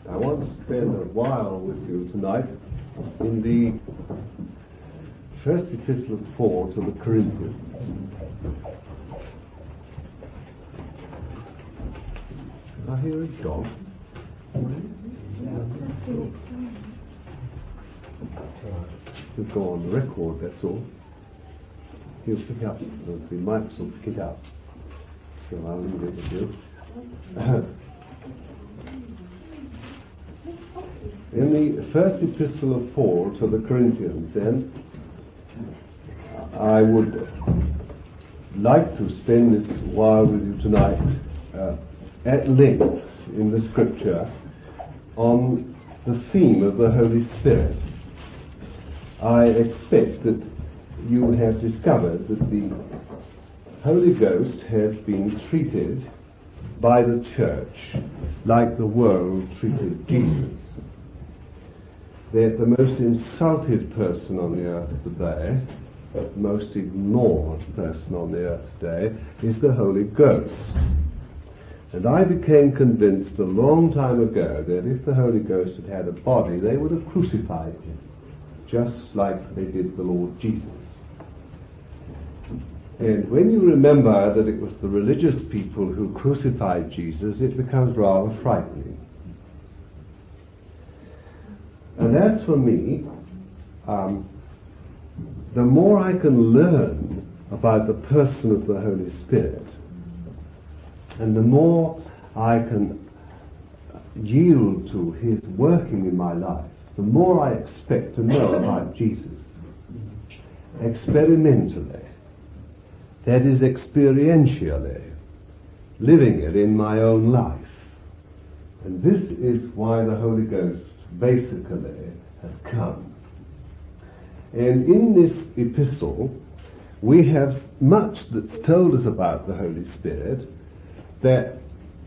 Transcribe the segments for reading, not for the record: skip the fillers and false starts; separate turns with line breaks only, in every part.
I want to spend a while with you tonight in the first epistle of Paul to the Corinthians. I hear a dog. He'll go on the record, that's all. He'll pick up, the mics will pick it up. So I'll leave it with you. In the first epistle of Paul to the Corinthians, then, I would like to spend this while with you tonight at length in the Scripture on the theme of the Holy Spirit. I expect that you have discovered that the Holy Ghost has been treated by the church like the world treated Jesus. That the most insulted person on the earth today, the most ignored person on the earth today, is the Holy Ghost. And I became convinced a long time ago that if the Holy Ghost had had a body, they would have crucified him, just like they did the Lord Jesus. And when you remember that it was the religious people who crucified Jesus, it becomes rather frightening. And as for me, the more I can learn about the person of the Holy Spirit, and the more I can yield to his working in my life, the more I expect to know about Jesus experimentally, that is, experientially, living it in my own life. And this is why the Holy Ghost basically has come. And in this epistle, we have much that's told us about the Holy Spirit that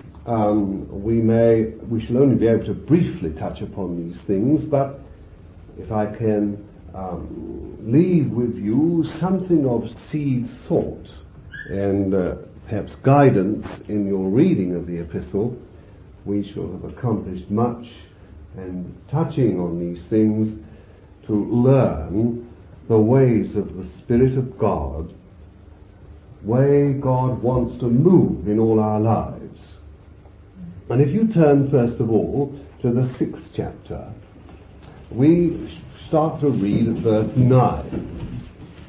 we shall only be able to briefly touch upon these things, but if I can leave with you something of seed thought and perhaps guidance in your reading of the epistle, we shall have accomplished much. And touching on these things to learn the ways of the Spirit of God, way God wants to move in all our lives. And if you turn first of all to the 6th chapter, we start to read at verse 9.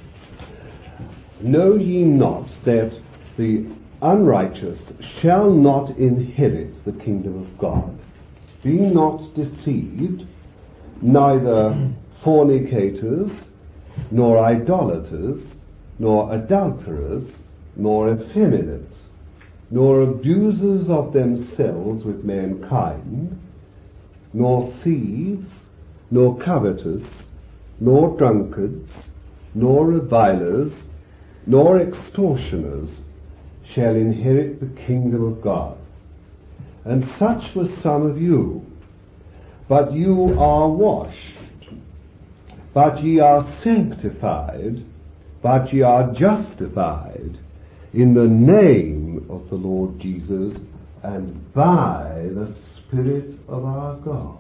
Know ye not that the unrighteous shall not inherit the kingdom of God? Be not deceived, neither fornicators, nor idolaters, nor adulterers, nor effeminate, nor abusers of themselves with mankind, nor thieves, nor covetous, nor drunkards, nor revilers, nor extortioners shall inherit the kingdom of God. And such were some of you. But you are washed, but ye are sanctified, but ye are justified in the name of the Lord Jesus and by the Spirit of our God.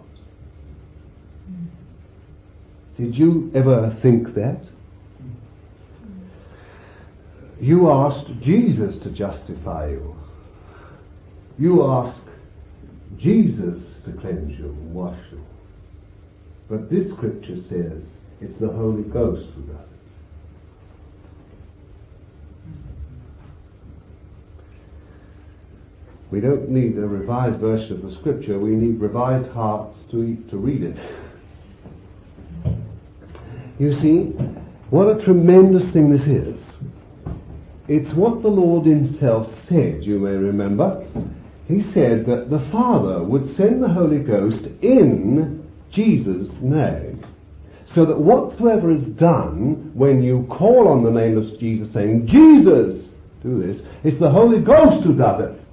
Did you ever think that? You asked Jesus to justify you. You ask Jesus to cleanse you and wash you. But this scripture says it's the Holy Ghost who does it. We don't need a revised version of the scripture, we need revised hearts to read it. You see, what a tremendous thing this is. It's what the Lord himself said, you may remember. He said that the Father would send the Holy Ghost in Jesus' name, so that whatsoever is done when you call on the name of Jesus, saying, Jesus, do this, it's the Holy Ghost who does it.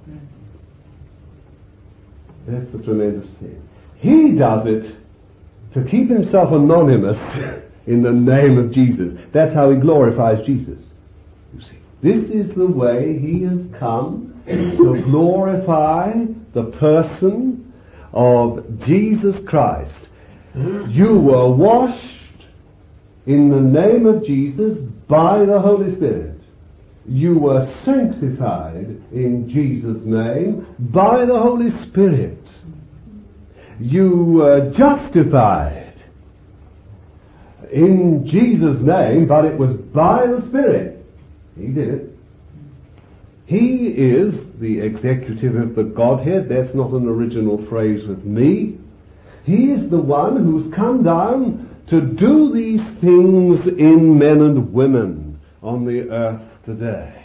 That's the tremendous thing. He does it to keep himself anonymous in the name of Jesus. That's how he glorifies Jesus. You see, this is the way he has come to glorify the person of Jesus Christ. You were washed in the name of Jesus by the Holy Spirit. You were sanctified in Jesus' name by the Holy Spirit. You were justified in Jesus' name, but it was by the Spirit. He did it. He is the executive of the Godhead. That's not an original phrase with me. He is the one who's come down to do these things in men and women on the earth today.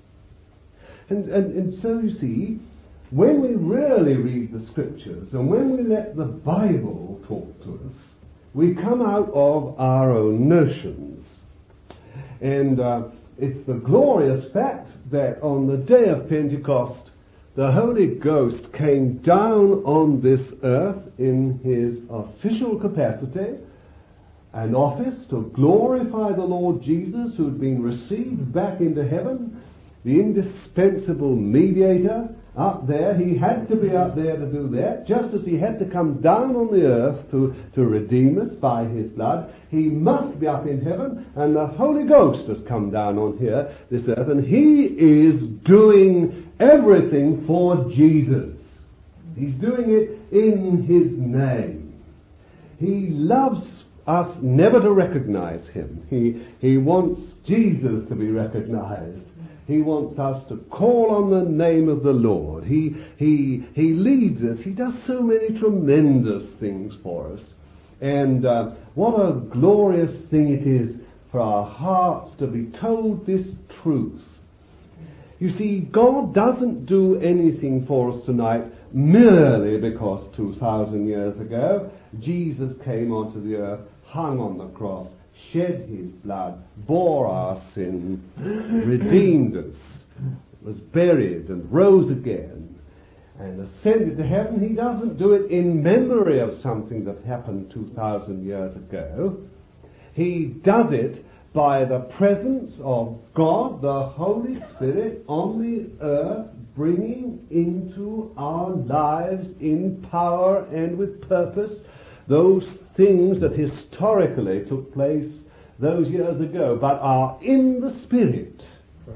And so you see, when we really read the Scriptures and when we let the Bible talk to us, we come out of our own notions. And it's the glorious fact that on the day of Pentecost, the Holy Ghost came down on this earth in his official capacity and office to glorify the Lord Jesus, who had been received back into heaven, the indispensable mediator up there. He had to be up there to do that, just as he had to come down on the earth to redeem us by his blood. He must be up in heaven, and the Holy Ghost has come down on this earth, and he is doing everything for Jesus. He's doing it in his name. He loves us never to recognize him. He wants Jesus to be recognized. He wants us to call on the name of the Lord. He leads us. He does so many tremendous things for us. And what a glorious thing it is for our hearts to be told this truth. You see, God doesn't do anything for us tonight merely because 2,000 years ago Jesus came onto the earth, hung on the cross, shed his blood, bore our sin, redeemed us, was buried and rose again, and ascended to heaven. He doesn't do it in memory of something that happened 2,000 years ago. He does it by the presence of God, the Holy Spirit, on the earth, bringing into our lives in power and with purpose those things that historically took place those years ago, but are in the Spirit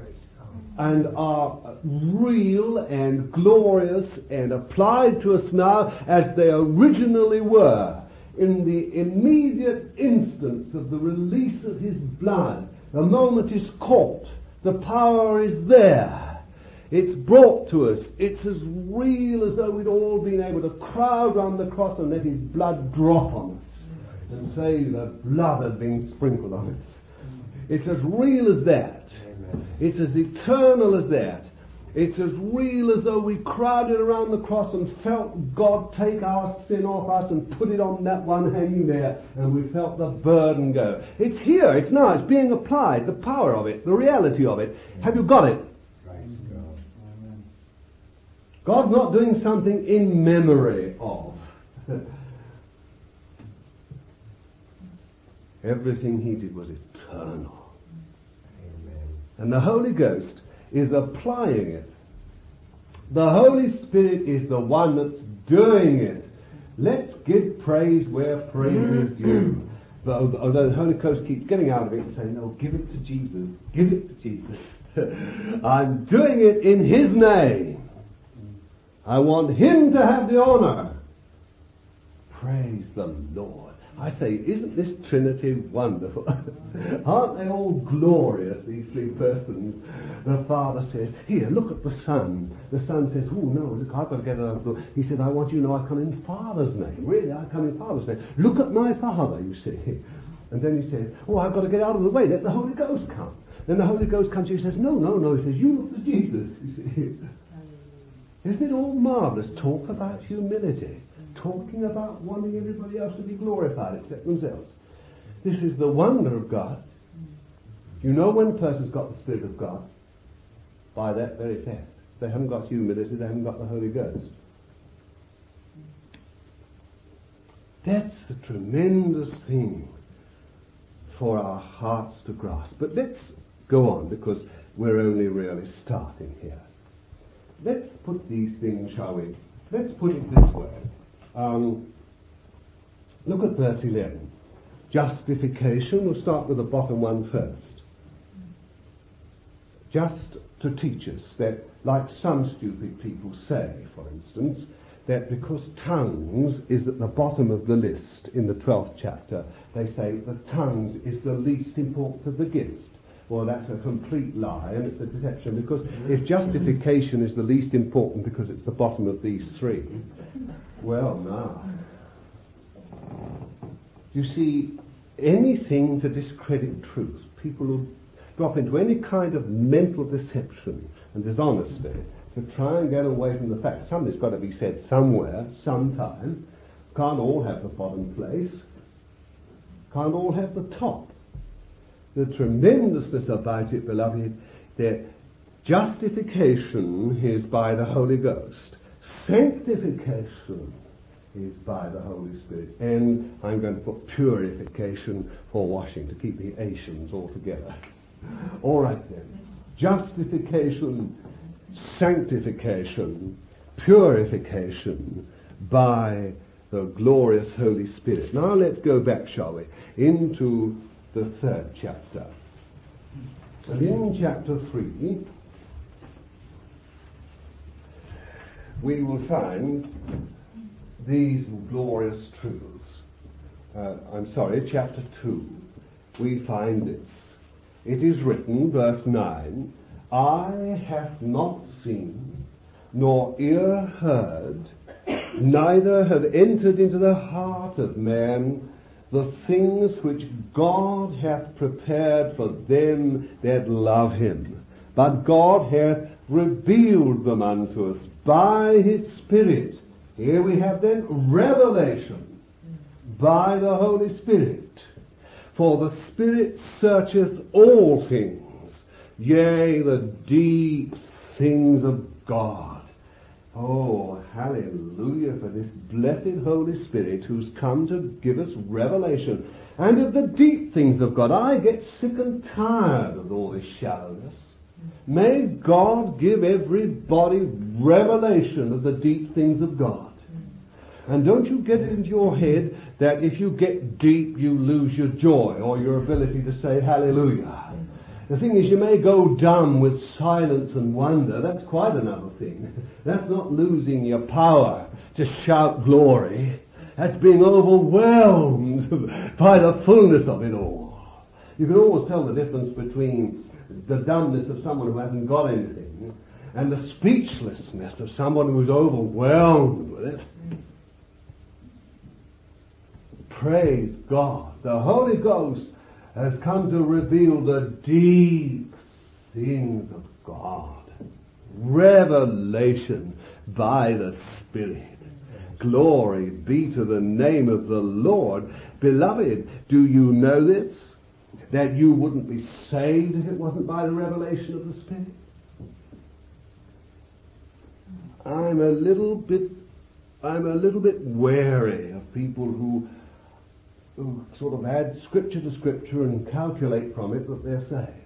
and are real and glorious and applied to us now as they originally were in the immediate instance of the release of his blood. The moment is caught. The power is there. It's brought to us. It's as real as though we'd all been able to crowd round the cross and let his blood drop on us and say the blood had been sprinkled on us. It's as real as that. Amen. It's as eternal as that. It's as real as though we crowded around the cross and felt God take our sin off us and put it on that one hanging there, and we felt the burden go. It's here, it's now, it's being applied, the power of it, the reality of it. Have you got it? God's not doing something in memory of. Everything he did was eternal. Amen. And the Holy Ghost is applying it. The Holy Spirit is the one that's doing it. Let's give praise where praise is due. But although the Holy Ghost keeps getting out of it and saying, no, give it to Jesus. Give it to Jesus. I'm doing it in his name. I want him to have the honor. Praise the Lord. I say, isn't this Trinity wonderful? Aren't they all glorious, these three persons? The Father says, here, look at the Son. The Son says, oh no, look, I've got to get out of the... He said, I want you to know I come in Father's name. Really, I come in Father's name. Look at my Father, you see. And then he says, oh, I've got to get out of the way. Let the Holy Ghost come. Then the Holy Ghost comes to you and says, no. He says, you look to Jesus, you see. Isn't it all marvelous? Talk about humility. Talking about wanting everybody else to be glorified except themselves. This is the wonder of God. You know when a person's got the Spirit of God? By that very fact. They haven't got humility, they haven't got the Holy Ghost. That's a tremendous thing for our hearts to grasp. But let's go on, because we're only really starting here. Let's put these things, shall we? Let's put it this way. Look at verse 11. Justification. We'll start with the bottom one first. Just to teach us that, like some stupid people say, for instance, that because tongues is at the bottom of the list in the 12th chapter, they say the tongues is the least important of the gifts. Well, that's a complete lie, and it's a deception, because if justification is the least important because it's the bottom of these three, well, now, you see, anything to discredit truth, people who drop into any kind of mental deception and dishonesty to try and get away from the fact something's got to be said somewhere, sometime. Can't all have the bottom place. Can't all have the top. The tremendousness about it, beloved, that justification is by the Holy Ghost. Sanctification is by the Holy Spirit. And I'm going to put purification for washing to keep the Asians all together. All right then. Justification, sanctification, purification by the glorious Holy Spirit. Now let's go back, shall we, into the 3rd chapter. And in chapter 3, we will find these glorious truths. Chapter 2, we find this. It is written, verse 9, Eye hath not seen, nor ear heard, neither have entered into the heart of man the things which God hath prepared for them that love him. But God hath revealed them unto us by his Spirit. Here we have then revelation by the Holy Spirit. For the Spirit searcheth all things, yea, the deep things of God. Oh, hallelujah for this blessed Holy Spirit who's come to give us revelation. And of the deep things of God. I get sick and tired of all this shallowness. May God give everybody revelation of the deep things of God. And don't you get it into your head that if you get deep, you lose your joy or your ability to say hallelujah. The thing is, you may go dumb with silence and wonder. That's quite another thing. That's not losing your power to shout glory. That's being overwhelmed by the fullness of it all. You can always tell the difference between the dumbness of someone who hasn't got anything and the speechlessness of someone who's overwhelmed with it. Praise God. The Holy Ghost has come to reveal the deep things of God. Revelation by the Spirit. Glory be to the name of the Lord. Beloved, do you know this? That you wouldn't be saved if it wasn't by the revelation of the Spirit? I'm a little bit wary of people who sort of add scripture to scripture and calculate from it that they're saved.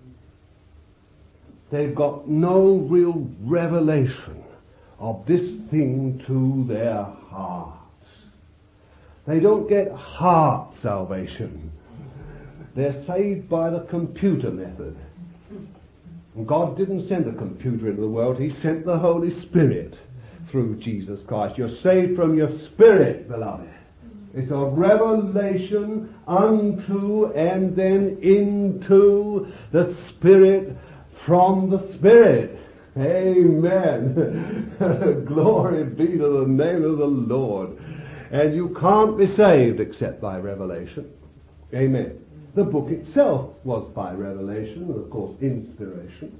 They've got no real revelation of this thing to their hearts. They don't get heart salvation. They're saved by the computer method. And God didn't send a computer into the world. He sent the Holy Spirit through Jesus Christ. You're saved from your spirit, beloved. It's a revelation unto and then into the Spirit from the Spirit. Amen. Glory be to the name of the Lord. And you can't be saved except by revelation. Amen. The book itself was by revelation and, of course, inspiration.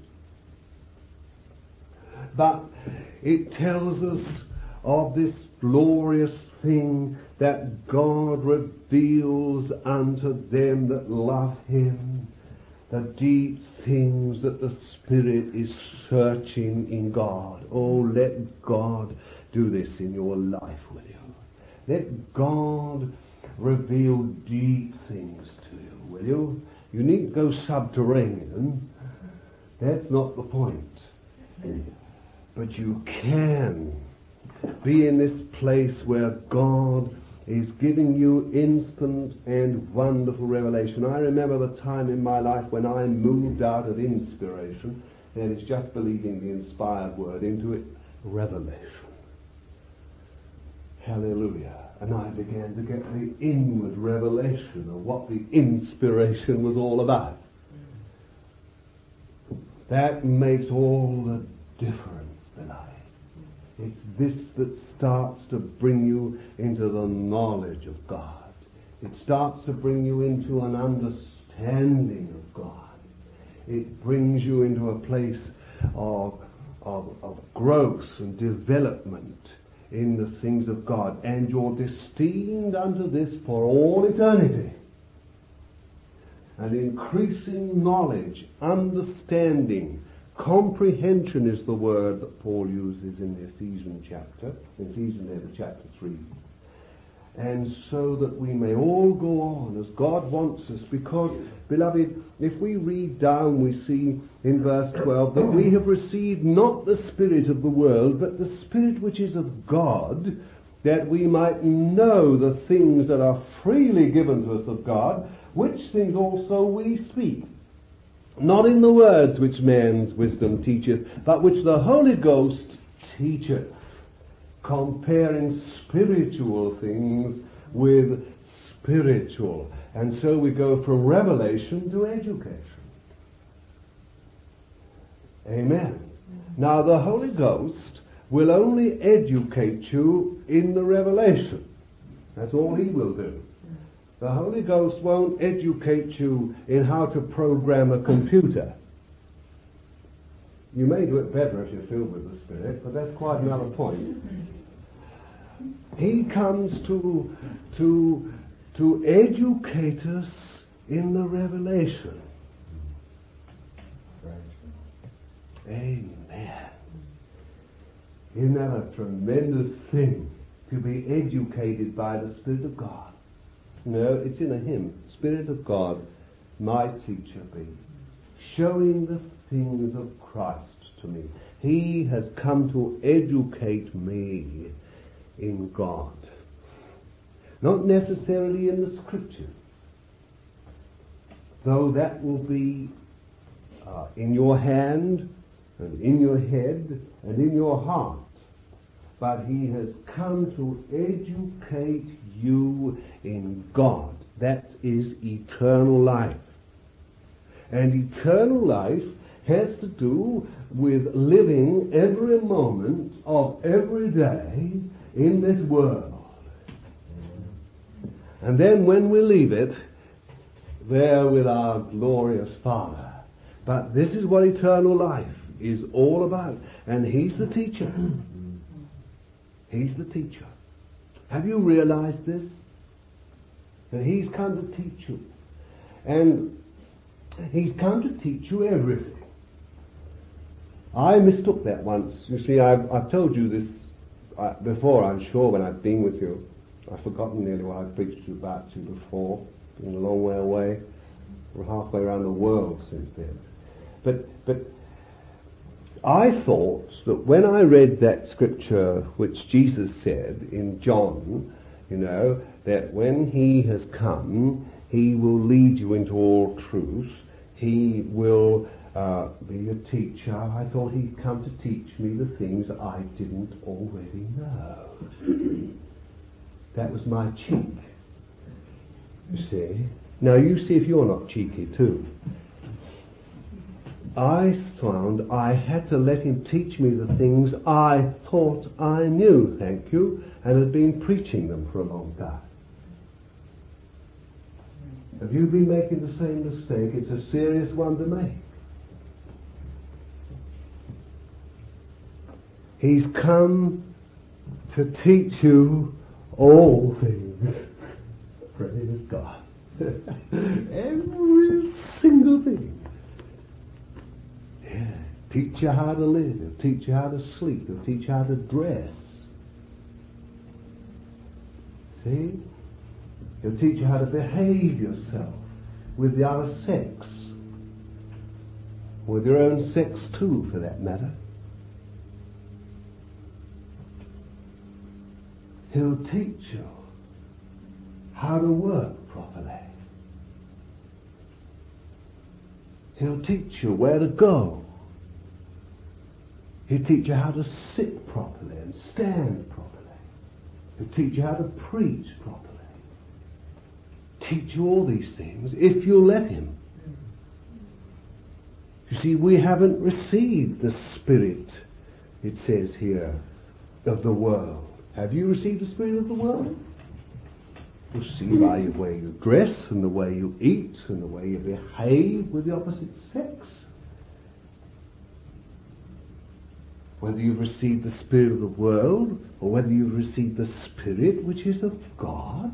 But it tells us of this glorious thing that God reveals unto them that love him, the deep things that the Spirit is searching in God. Oh, let God do this in your life, will you? Let God reveal deep things to you, will you? You needn't go subterranean. That's not the point. But you can be in this place where God is giving you instant and wonderful revelation. I remember the time in my life when I moved out of inspiration, that is just believing the inspired word, into revelation. Hallelujah. And I began to get the inward revelation of what the inspiration was all about. That makes all the difference, beloved. It's this that starts to bring you into the knowledge of God. It starts to bring you into an understanding of God. It brings you into a place of growth and development in the things of God. And you're destined unto this for all eternity. And increasing knowledge, understanding, comprehension is the word that Paul uses in the Ephesians chapter 3. And so that we may all go on as God wants us, because, beloved, if we read down, we see in verse 12 that we have received not the spirit of the world, but the Spirit which is of God, that we might know the things that are freely given to us of God, which things also we speak. Not in the words which man's wisdom teacheth, but which the Holy Ghost teacheth, comparing spiritual things with spiritual. And so we go from revelation to education. Amen. Now the Holy Ghost will only educate you in the revelation. That's all he will do. The Holy Ghost won't educate you in how to program a computer. You may do it better if you're filled with the Spirit, but that's quite another point. He comes to educate us in the revelation. Amen. Isn't that a tremendous thing, to be educated by the Spirit of God? No, it's in a hymn. Spirit of God, my teacher be, showing the things of Christ to me. He has come to educate me in God. Not necessarily in the Scripture, though that will be in your hand and in your head and in your heart. But he has come to educate you in God. That is eternal life. And eternal life has to do with living every moment of every day in this world. And then when we leave it, there with our glorious Father. But this is what eternal life is all about. And he's the teacher. He's the teacher. Have you realized this? That he's come to teach you. And he's come to teach you everything. I mistook that once. You see, I've told you this before, I'm sure, when I've been with you. I've forgotten nearly what I've preached to you about you before. Been a long way away. We're halfway around the world since then. But I thought that when I read that scripture which Jesus said in John, that when he has come, he will lead you into all truth. He will be a teacher. I thought he'd come to teach me the things I didn't already know. That was my cheek. You see? Now you see if you're not cheeky too. I found I had to let him teach me the things I thought I knew, thank you, and had been preaching them for a long time. Have you been making the same mistake? It's a serious one to make. He's come to teach you all things. Praise God. Every single thing. Yeah. Teach you how to live. He'll teach you how to sleep. He'll teach you how to dress. See? He'll teach you how to behave yourself with the other sex. With your own sex too, for that matter. He'll teach you how to work properly. He'll teach you where to go. He'll teach you how to sit properly and stand properly. He'll teach you how to preach properly. Teach you all these things if you'll let him. You see, we haven't received the Spirit, it says here, of the world. Have you received the Spirit of the world? You see by the way you dress and the way you eat and the way you behave with the opposite sex. Whether you've received the Spirit of the world or whether you've received the Spirit which is of God.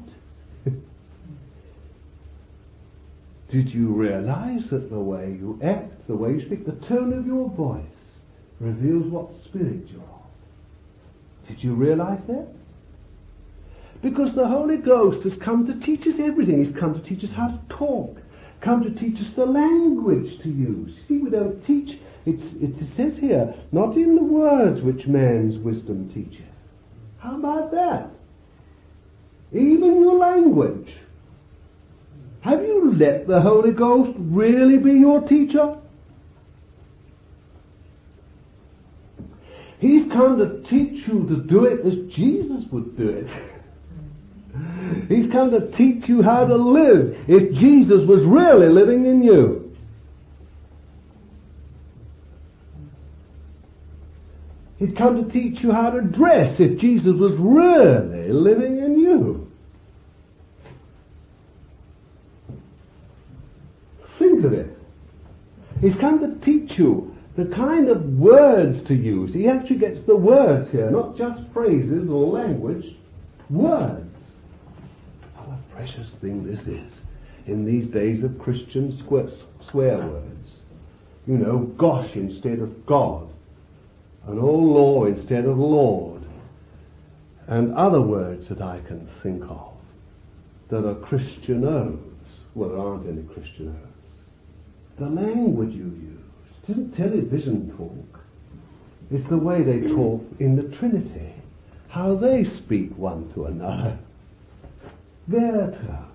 Did you realize that the way you act, the way you speak, the tone of your voice reveals what spirit you're of? Did you realize that? Because the Holy Ghost has come to teach us everything. He's come to teach us how to talk, come to teach us the language to use. See, we don't teach, it says here, not in the words which man's wisdom teacheth. How about that? Even your language. Have you let the Holy Ghost really be your teacher? He's come to teach you to do it as Jesus would do it. He's come to teach you how to live if Jesus was really living in you. He's come to teach you how to dress if Jesus was really living in you. Think of it. He's come to teach you the kind of words to use. He actually gets the words here, not just phrases or language, words. What a precious thing this is in these days of Christian swear words. You know, gosh instead of God, and oh law instead of Lord, and other words that I can think of that are Christian oaths. Well, there aren't any Christian oaths. The language you use. It isn't television talk. It's the way they talk in the Trinity. How they speak one to another. Their tongue.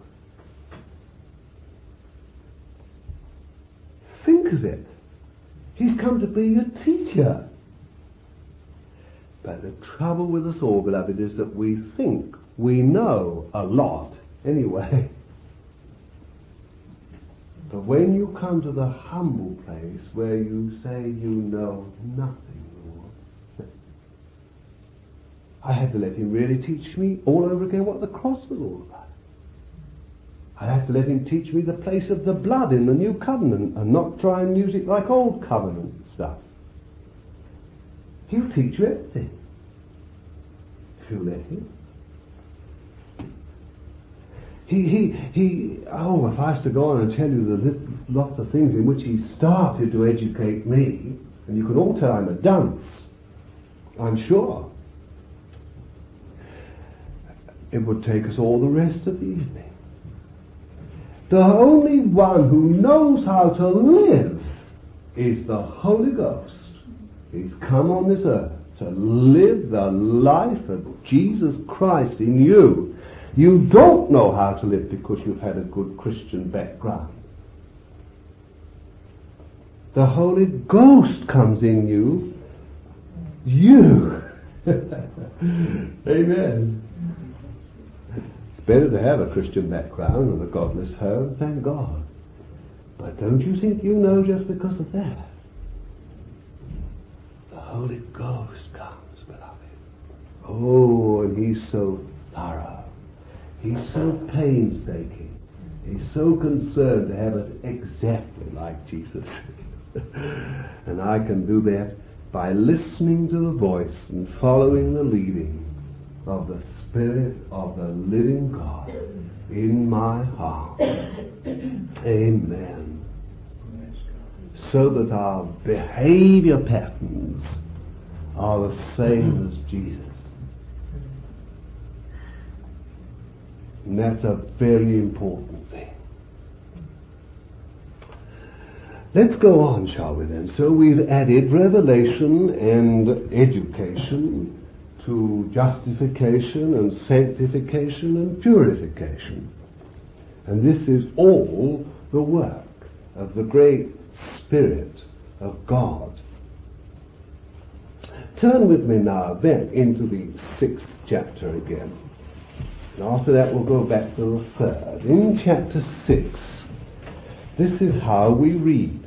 Think of it. He's come to be your teacher. But the trouble with us all, beloved, is that we think we know a lot anyway. But when you come to the humble place where you say you know nothing, Lord, I had to let him really teach me all over again what the cross was all about. I had to let him teach me the place of the blood in the new covenant and not try and use it like old covenant stuff. He'll teach you everything if you let him. If I was to go on and tell you the lots of things in which he started to educate me, and you could all tell I'm a dunce, I'm sure, it would take us all the rest of the evening. The only one who knows how to live is the Holy Ghost. He's come on this earth to live the life of Jesus Christ in you. You don't know how to live because you've had a good Christian background. The Holy Ghost comes in you. Amen. It's better to have a Christian background than a godless home, thank God. But don't you think you know just because of that? The Holy Ghost comes, beloved. Oh, and he's so thorough. He's so painstaking. He's so concerned to have it exactly like Jesus. And I can do that by listening to the voice and following the leading of the Spirit of the living God in my heart. Amen. So that our behavior patterns are the same as Jesus. And that's a very important thing. Let's go on, shall we then? So we've added revelation and education to justification and sanctification and purification. And this is all the work of the great Spirit of God. Turn with me now then into the 6th chapter again. And after that we'll go back to the 3rd. In chapter 6, this is how we read.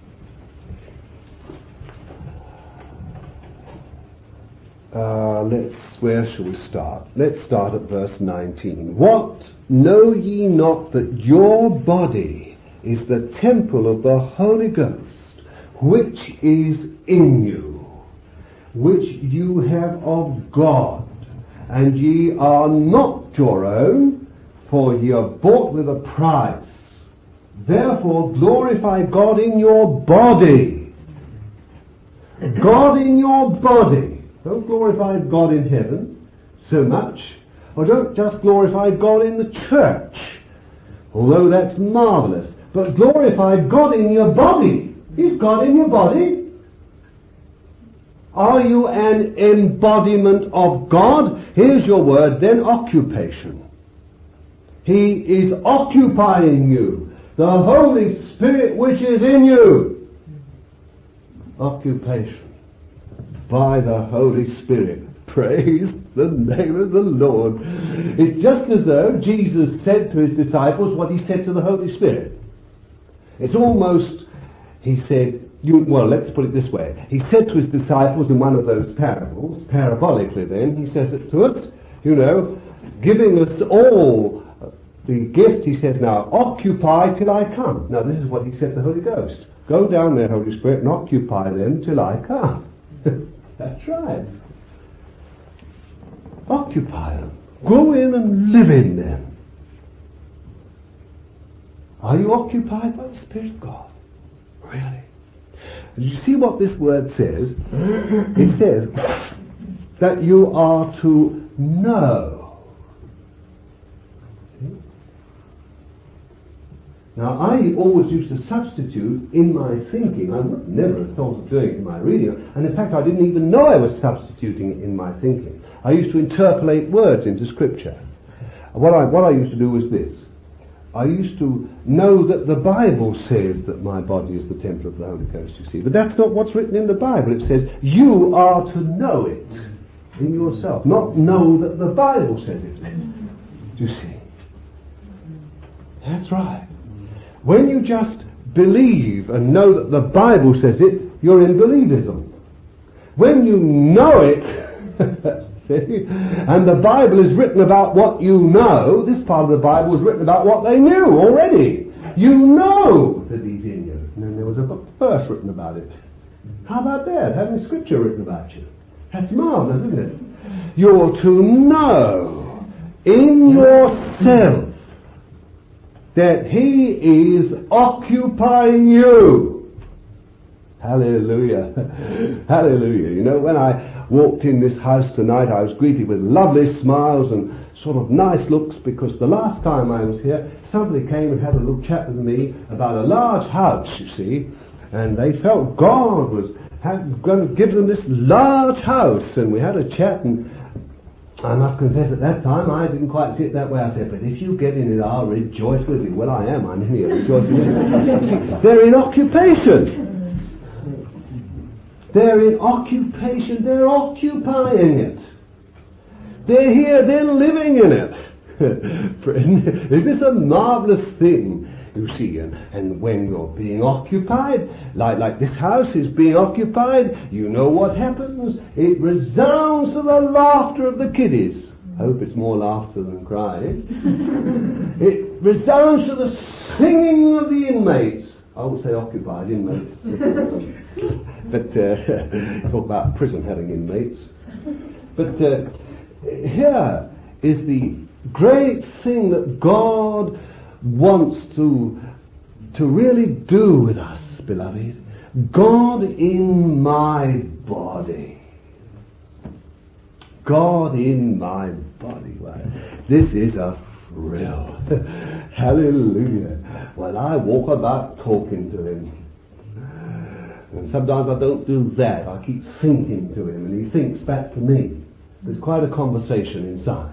Where shall we start? Let's start at verse 19. What, know ye not that your body is the temple of the Holy Ghost, which is in you, which you have of God, and ye are not your own, for ye are bought with a price. Therefore glorify God in your body. God in your body. Don't glorify God in heaven so much, or don't just glorify God in the church, although that's marvelous, but glorify God in your body. Is God in your body? Are you an embodiment of God? Here's your word then, occupation. He is occupying you. The Holy Spirit which is in you. Occupation by the Holy Spirit. Praise the name of the Lord. It's just as though Jesus said to his disciples what he said to the Holy Spirit. It's almost, he said, let's put it this way. He said to his disciples in one of those parables, parabolically then, he says it to us, giving us all the gift, he says, now, occupy till I come. Now, this is what he said to the Holy Ghost. Go down there, Holy Spirit, and occupy them till I come. That's right. Occupy them. Go in and live in them. Are you occupied by the Spirit of God? Really? You see what this word says? It says that you are to know. Now, I always used to substitute in my thinking. I would never have thought of doing it in my reading. And in fact, I didn't even know I was substituting it in my thinking. I used to interpolate words into Scripture. What I used to do was this. I used to know that the Bible says that my body is the temple of the Holy Ghost, you see. But that's not what's written in the Bible. It says, you are to know it in yourself. Not know that the Bible says it. Do you see? That's right. When you just believe and know that the Bible says it, you're in believism. When you know it, see, and the Bible is written about what you know, this part of the Bible is written about what they knew already. You know that he's in you. And then there was a verse written about it. How about that? Having Scripture written about you. That's marvelous, isn't it? You're to know in yourself that he is occupying you. Hallelujah. Hallelujah. When I walked in this house tonight, I was greeted with lovely smiles and sort of nice looks, because the last time I was here, somebody came and had a little chat with me about a large house, you see, and they felt God was going to give them this large house, and we had a chat, and I must confess at that time I didn't quite see it that way. I said, but if you get in it, I'll rejoice with you. Well, I am. I'm here rejoicing with you. They're in occupation. They're in occupation. They're occupying it. They're here. They're living in it. Friend, is this a marvelous thing? You see, and when you're being occupied, like this house is being occupied, you know what happens? It resounds to the laughter of the kiddies. I hope it's more laughter than crying. It resounds to the singing of the inmates. I would say occupied inmates. But talk about prison having inmates. But here is the great thing that God wants to really do with us, beloved. God in my body. God in my body. Well, this is a thrill. Hallelujah. Well, I walk about talking to him. And sometimes I don't do that. I keep thinking to him and he thinks back to me. There's quite a conversation inside.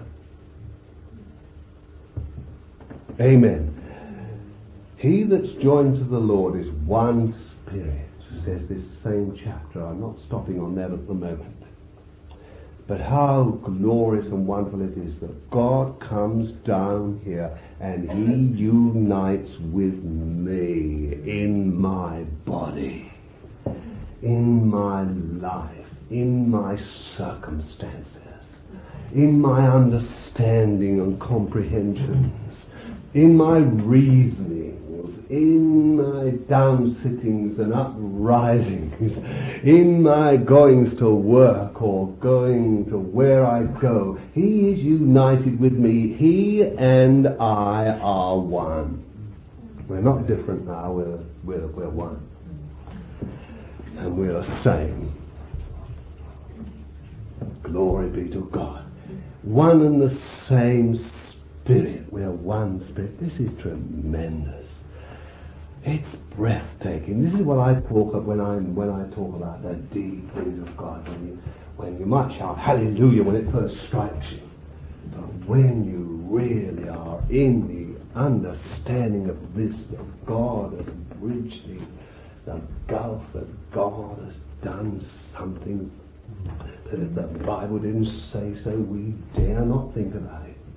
Amen. He that's joined to the Lord is one spirit, says this same chapter. I'm not stopping on that at the moment. But how glorious and wonderful it is that God comes down here and He unites with me in my body, in my life, in my circumstances, in my understanding and comprehensions, in my reasonings, in my down-sittings and uprisings, in my goings to work or going to where I go. He is united with me. He and I are one. We're not different now. We're one. And we're the same. Glory be to God. One and the same Spirit. We're one Spirit. This is tremendous. It's breathtaking. This is what I talk of when I talk about the deep things of God. When you might shout hallelujah when it first strikes you, but when you really are in the understanding of this, that God has bridged the gulf, that God has done something that if the Bible didn't say so, we dare not think about it.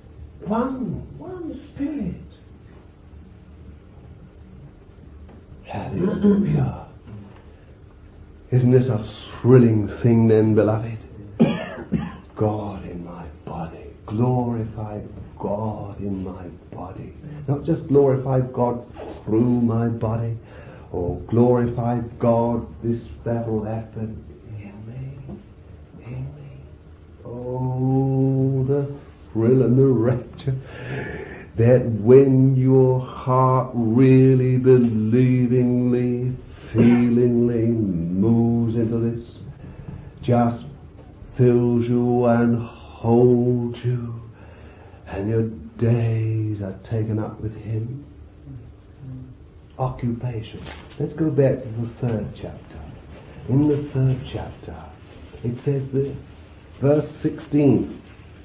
One Spirit. Hallelujah. Isn't this a thrilling thing then, beloved? God in my body. Glorify God in my body. Not just glorify God through my body, or glorify God this, that, or that, but in me. Oh, the thrill and the rapture. That when your heart really believingly, feelingly moves into this, just fills you and holds you, and your days are taken up with Him. Occupation. Let's go back to the 3rd chapter. In the 3rd chapter, it says this, verse 16.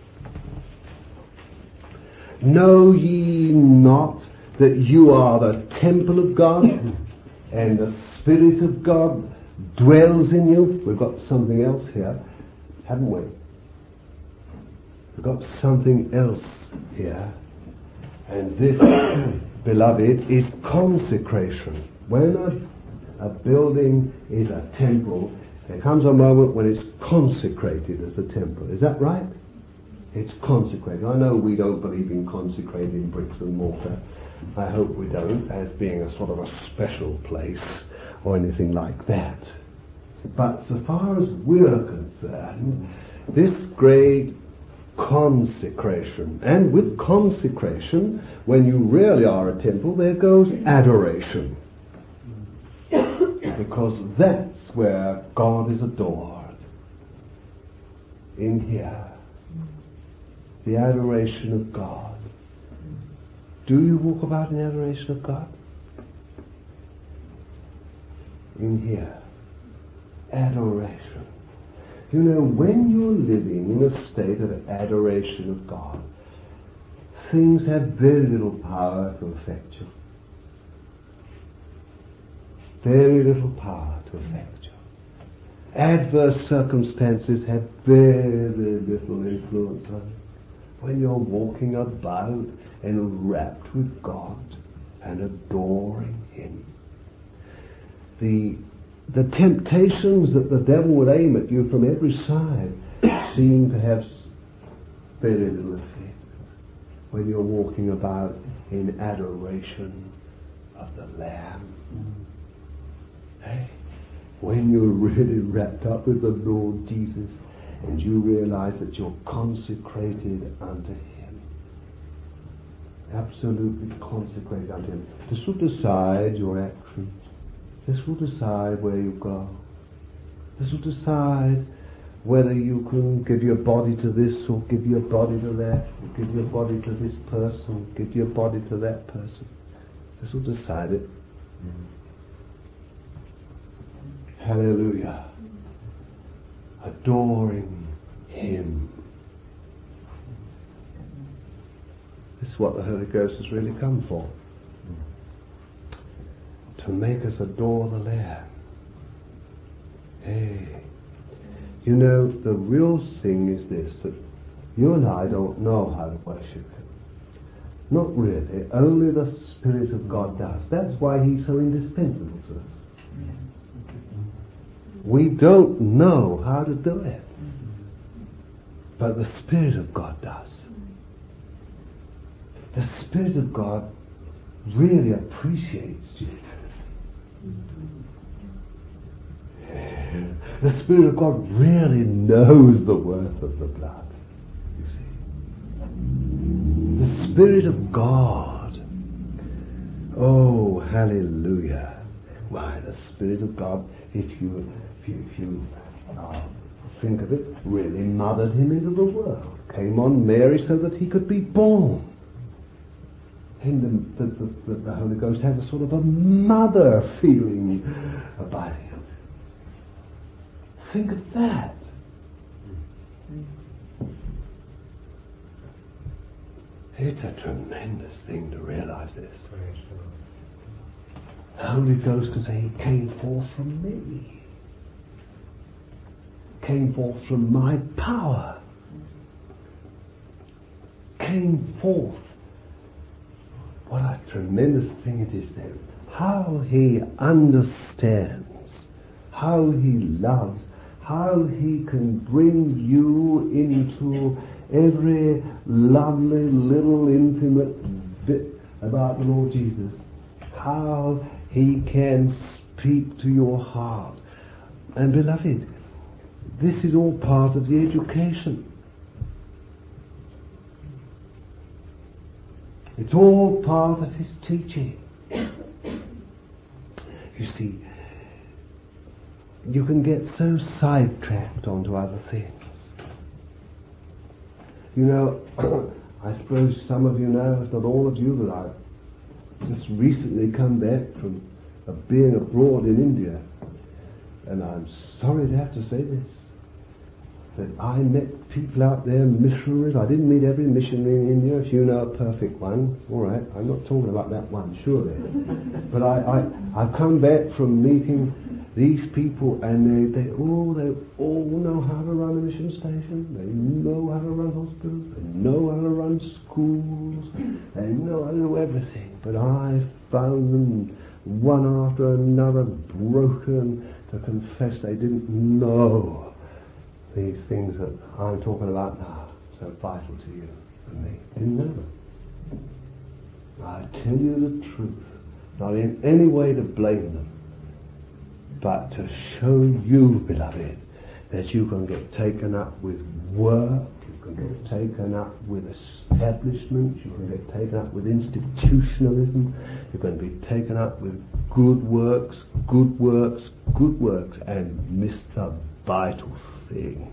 Know ye not that you are the temple of God, and the Spirit of God dwells in you? We've got something else here, haven't we? We've got something else here. And this, beloved, is consecration. When a building is a temple, there comes a moment when it's consecrated as a temple. Is that right? It's consecrated. I know we don't believe in consecrating bricks and mortar. I hope we don't, as being a sort of a special place or anything like that. But so far as we're concerned, this great consecration, and with consecration, when you really are a temple, there goes adoration. Because that's where God is adored. In here. The adoration of God. Do you walk about in adoration of God? In here. Adoration. You know, when you're living in a state of adoration of God, things have very little power to affect you. Very little power to affect you. Adverse circumstances have very little influence on you. When you're walking about enwrapped with God and adoring Him. The temptations that the devil would aim at you from every side seem to have very little effect when you're walking about in adoration of the Lamb. Hey, when you're really wrapped up with the Lord Jesus, and you realize that you're consecrated unto Him. Absolutely consecrated unto Him. This will decide your actions. This will decide where you go. This will decide whether you can give your body to this or give your body to that, or give your body to this person, give your body to that person. This will decide it. Hallelujah. Adoring Him. This is what the Holy Ghost has really come for. To make us adore the Lamb. Hey. You know, the real thing is this, that you and I don't know how to worship Him. Not really. Only the Spirit of God does. That's why He's so indispensable to us. We don't know how to do it. But the Spirit of God does. The Spirit of God really appreciates Jesus. The Spirit of God really knows the worth of the blood. You see. The Spirit of God. Oh, hallelujah. Why, the Spirit of God, if you think of it, really mothered Him into the world. Came on Mary so that He could be born. And the Holy Ghost has a sort of a mother feeling about Him. Think of that. It's a tremendous thing to realize this. The Holy Ghost can say, He came forth from me. Came forth from my power. Came forth. What a tremendous thing it is then. How He understands. How He loves. How He can bring you into every lovely little intimate bit about the Lord Jesus. How He can speak to your heart. And beloved, this is all part of the education. It's all part of His teaching. You see, you can get so sidetracked onto other things. You know, I suppose some of you know, if not all of you, that I've just recently come back from being abroad in India. And I'm sorry to have to say this, that I met people out there, missionaries. I didn't meet every missionary in India. If you know a perfect one, all right, I'm not talking about that one, surely. But I've come back from meeting these people, and they all know how to run a mission station. They know how to run hospitals. They know how to run schools. They know how to do everything. But I found them one after another broken to confess they didn't know these things that I'm talking about now, so vital to you and me. Didn't know them. I tell you the truth, not in any way to blame them, but to show you, beloved, that you can get taken up with work, you can get taken up with establishment, you can get taken up with institutionalism, you're going to be taken up with good works, and miss the vital thing.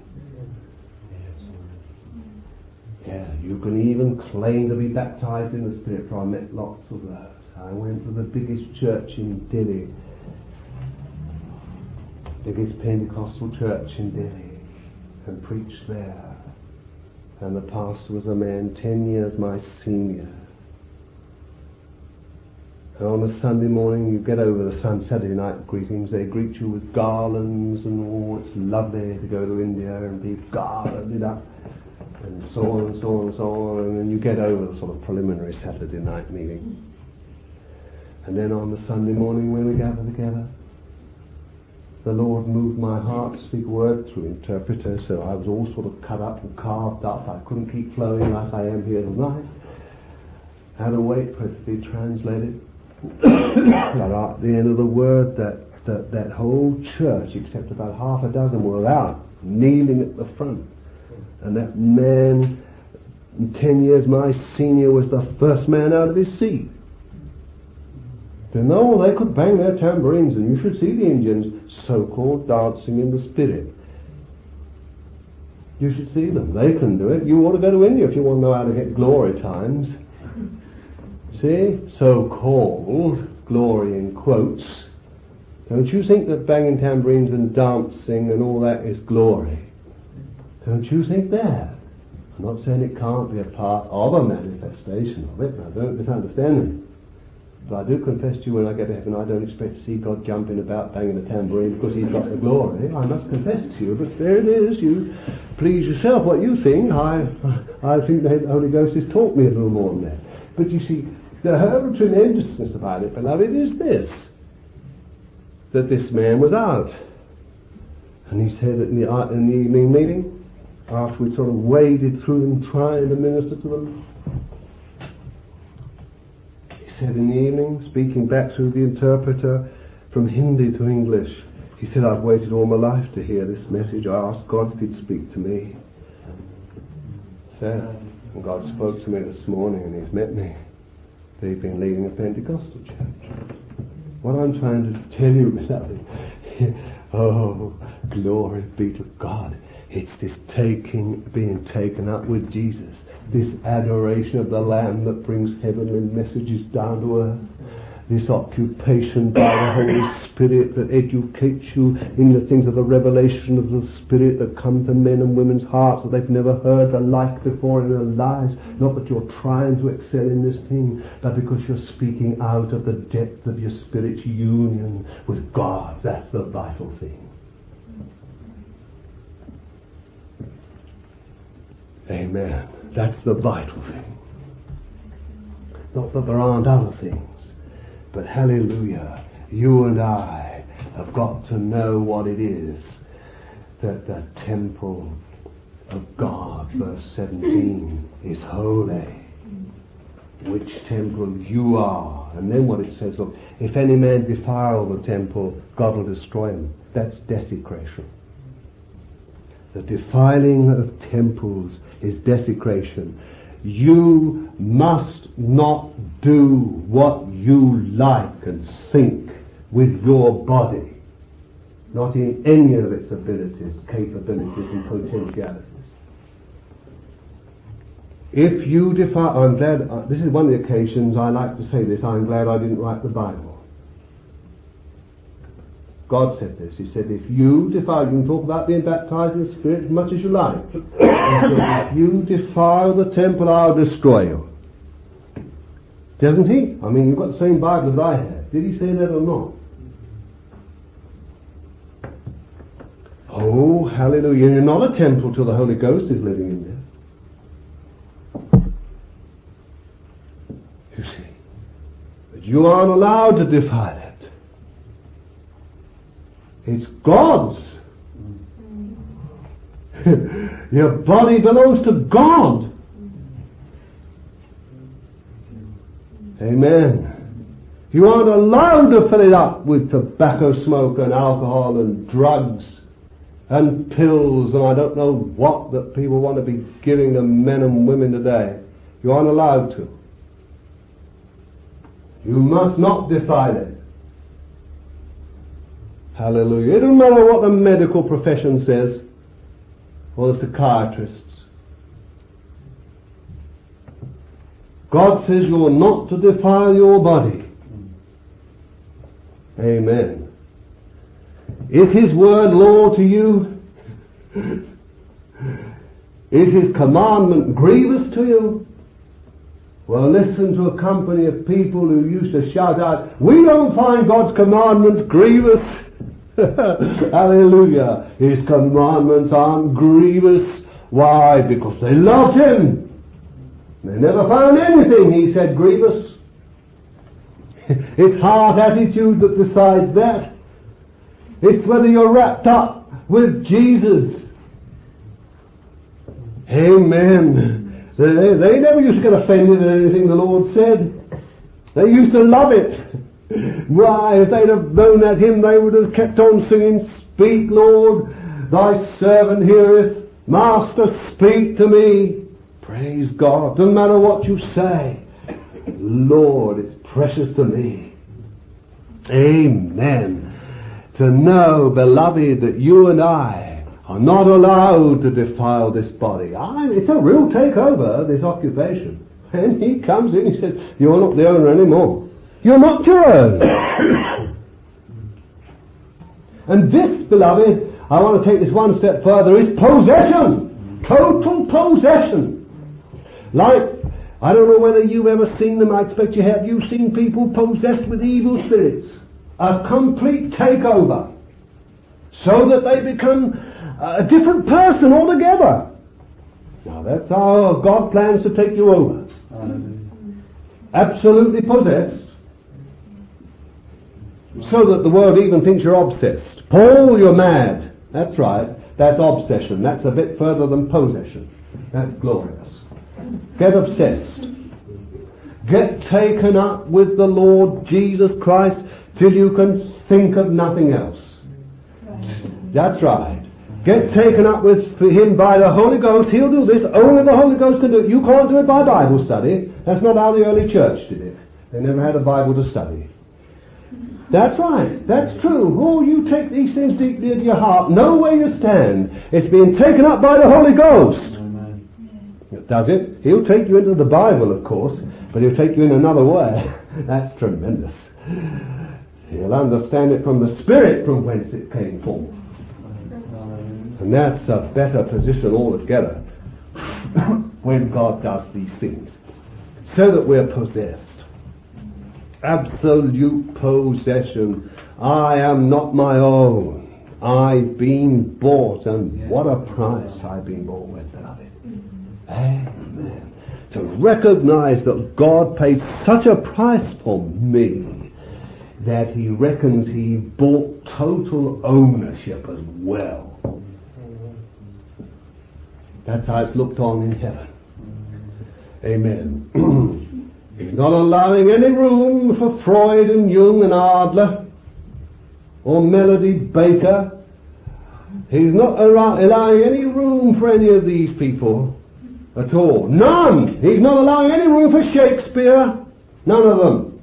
Yeah, you can even claim to be baptized in the Spirit, for I met lots of those. I went to the biggest church in Delhi, biggest Pentecostal church in Delhi, and preached there. And the pastor was a man 10 years my senior. And on a Sunday morning, you get over the Saturday night greetings. They greet you with garlands and all. It's lovely to go to India and be garlanded up, and so on and so on and so on. And then you get over the sort of preliminary Saturday night meeting. And then on the Sunday morning when we gather together, the Lord moved my heart to speak a word through interpreter, so I was all sort of cut up and carved up. I couldn't keep flowing like I am here tonight. I had to wait for it to be translated. But at the end of the word, that whole church, except about half a dozen, were out, kneeling at the front. And that man, 10 years my senior, was the first man out of his seat. They know they could bang their tambourines, and you should see the Indians so-called dancing in the Spirit. You should see them. They can do it. You ought to go to India if you want to know how to get glory times. See? So-called glory in quotes. Don't you think that banging tambourines and dancing and all that is glory? Don't you think that? I'm not saying it can't be a part of a manifestation of it. Now, don't misunderstand me. But I do confess to you, when I get to heaven, I don't expect to see God jumping about, banging the tambourine because he's got the glory. I must confess to you, but there it is. You please yourself what you think. I think the Holy Ghost has taught me a little more than that. But you see, the tremendousness about it, beloved, is this: that this man was out. And he said in the evening meeting, after we sort of waded through them trying to minister to them, he said in the evening, speaking back through the interpreter from Hindi to English, he said, I've waited all my life to hear this message. I asked God if he'd speak to me. And God spoke to me this morning and he's met me. They've been leading a Pentecostal church. What I'm trying to tell you, beloved, oh, glory be to God. It's this being taken up with Jesus, this adoration of the Lamb that brings heavenly messages down to earth, this occupation by the Holy Spirit that educates you in the things of the revelation of the Spirit that come to men and women's hearts that they've never heard the like before in their lives. Not that you're trying to excel in this thing, but because you're speaking out of the depth of your spirit's union with God. That's the vital thing. Amen. That's the vital thing. Not that there aren't other things, but hallelujah, you and I have got to know what it is that the temple of God, verse 17, is holy. Which temple you are. And then what it says, look, if any man defile the temple, God will destroy him. That's desecration. The defiling of temples is desecration. You must not do what you like and think with your body, not in any of its abilities, capabilities and potentialities. If you defile, I'm glad, this is one of the occasions I like to say this, I'm glad I didn't write the Bible. God said this. He said, if you defile, you can talk about being baptized in the Spirit as much as you like. He said, if you defile the temple, I'll destroy you. Doesn't he? I mean, you've got the same Bible as I have. Did he say that or not? Oh, hallelujah. You're not a temple till the Holy Ghost is living in there. You see. But you aren't allowed to defile it. It's God's. Your body belongs to God. Amen. You aren't allowed to fill it up with tobacco smoke and alcohol and drugs and pills and I don't know what that people want to be giving the men and women today. You aren't allowed to. You must not defile it. Hallelujah. It doesn't matter what the medical profession says or the psychiatrists. God says you are not to defile your body. Amen. Is His word law to you? Is His commandment grievous to you? Well, listen to a company of people who used to shout out, we don't find God's commandments grievous. Hallelujah. His commandments aren't grievous. Why? Because they loved Him. They never found anything He said grievous. It's heart attitude that decides that. It's whether you're wrapped up with Jesus. Amen. They never used to get offended at anything the Lord said. They used to love it. Why, if they'd have known that hymn, they would have kept on singing, Speak, Lord, thy servant heareth. Master, speak to me. Praise God. Doesn't matter what you say. Lord, it's precious to me. Amen. To know, beloved, that you and I are not allowed to defile this body. It's a real takeover, this occupation. And he comes in, he says, you're not the owner anymore. You're not your own. And this, beloved, I want to take this one step further, is possession. total possession. Like, I don't know whether you've ever seen them, I expect you have. You've seen people possessed with evil spirits. A complete takeover. So that they become a different person altogether. Now that's how God plans to take you over. Absolutely possessed. So that the world even thinks you're obsessed. Paul, you're mad. That's right. That's obsession. That's a bit further than possession. That's glorious. Get obsessed. Get taken up with the Lord Jesus Christ till you can think of nothing else. That's right. Get taken up with Him by the Holy Ghost. He'll do this. Only the Holy Ghost can do it. You can't do it by Bible study. That's not how the early church did it. They never had a Bible to study. That's right. That's true. Oh, you take these things deeply into your heart. Know where you stand. It's being taken up by the Holy Ghost. Amen. Does it? He'll take you into the Bible, of course, but He'll take you in another way. That's tremendous. He'll understand it from the Spirit from whence it came forth. And that's a better position altogether when God does these things. So that we're possessed. Absolute possession. I am not my own. I've been bought, and what a price I've been bought with, beloved. Amen. To recognize that God paid such a price for me that He reckons He bought total ownership as well. That's how it's looked on in heaven. Amen. He's not allowing any room for Freud and Jung and Adler or Melody Baker. He's not allowing any room for any of these people at all. None! He's not allowing any room for Shakespeare. None of them.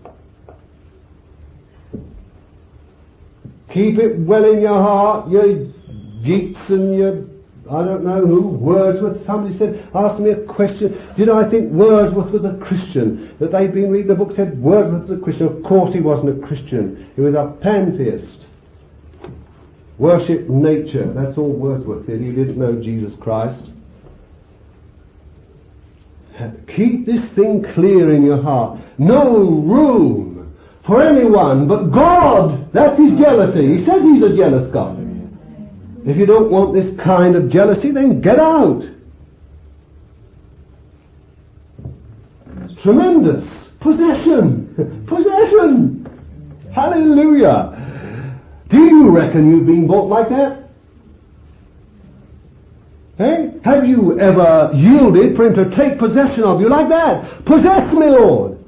Keep it well in your heart, your Yeats and your, I don't know who, Wordsworth. Somebody asked me a question. Did I think Wordsworth was a Christian? That they'd been reading the book said Wordsworth was a Christian. Of course he wasn't a Christian. He was a pantheist. Worship nature. That's all Wordsworth did. He didn't know Jesus Christ. Keep this thing clear in your heart. No room for anyone but God. That's His jealousy. He says He's a jealous God. If you don't want this kind of jealousy, then get out. It's tremendous. Possession. Possession. Hallelujah. Do you reckon you've been bought like that? Hey? Have you ever yielded for Him to take possession of you like that? Possess me, Lord.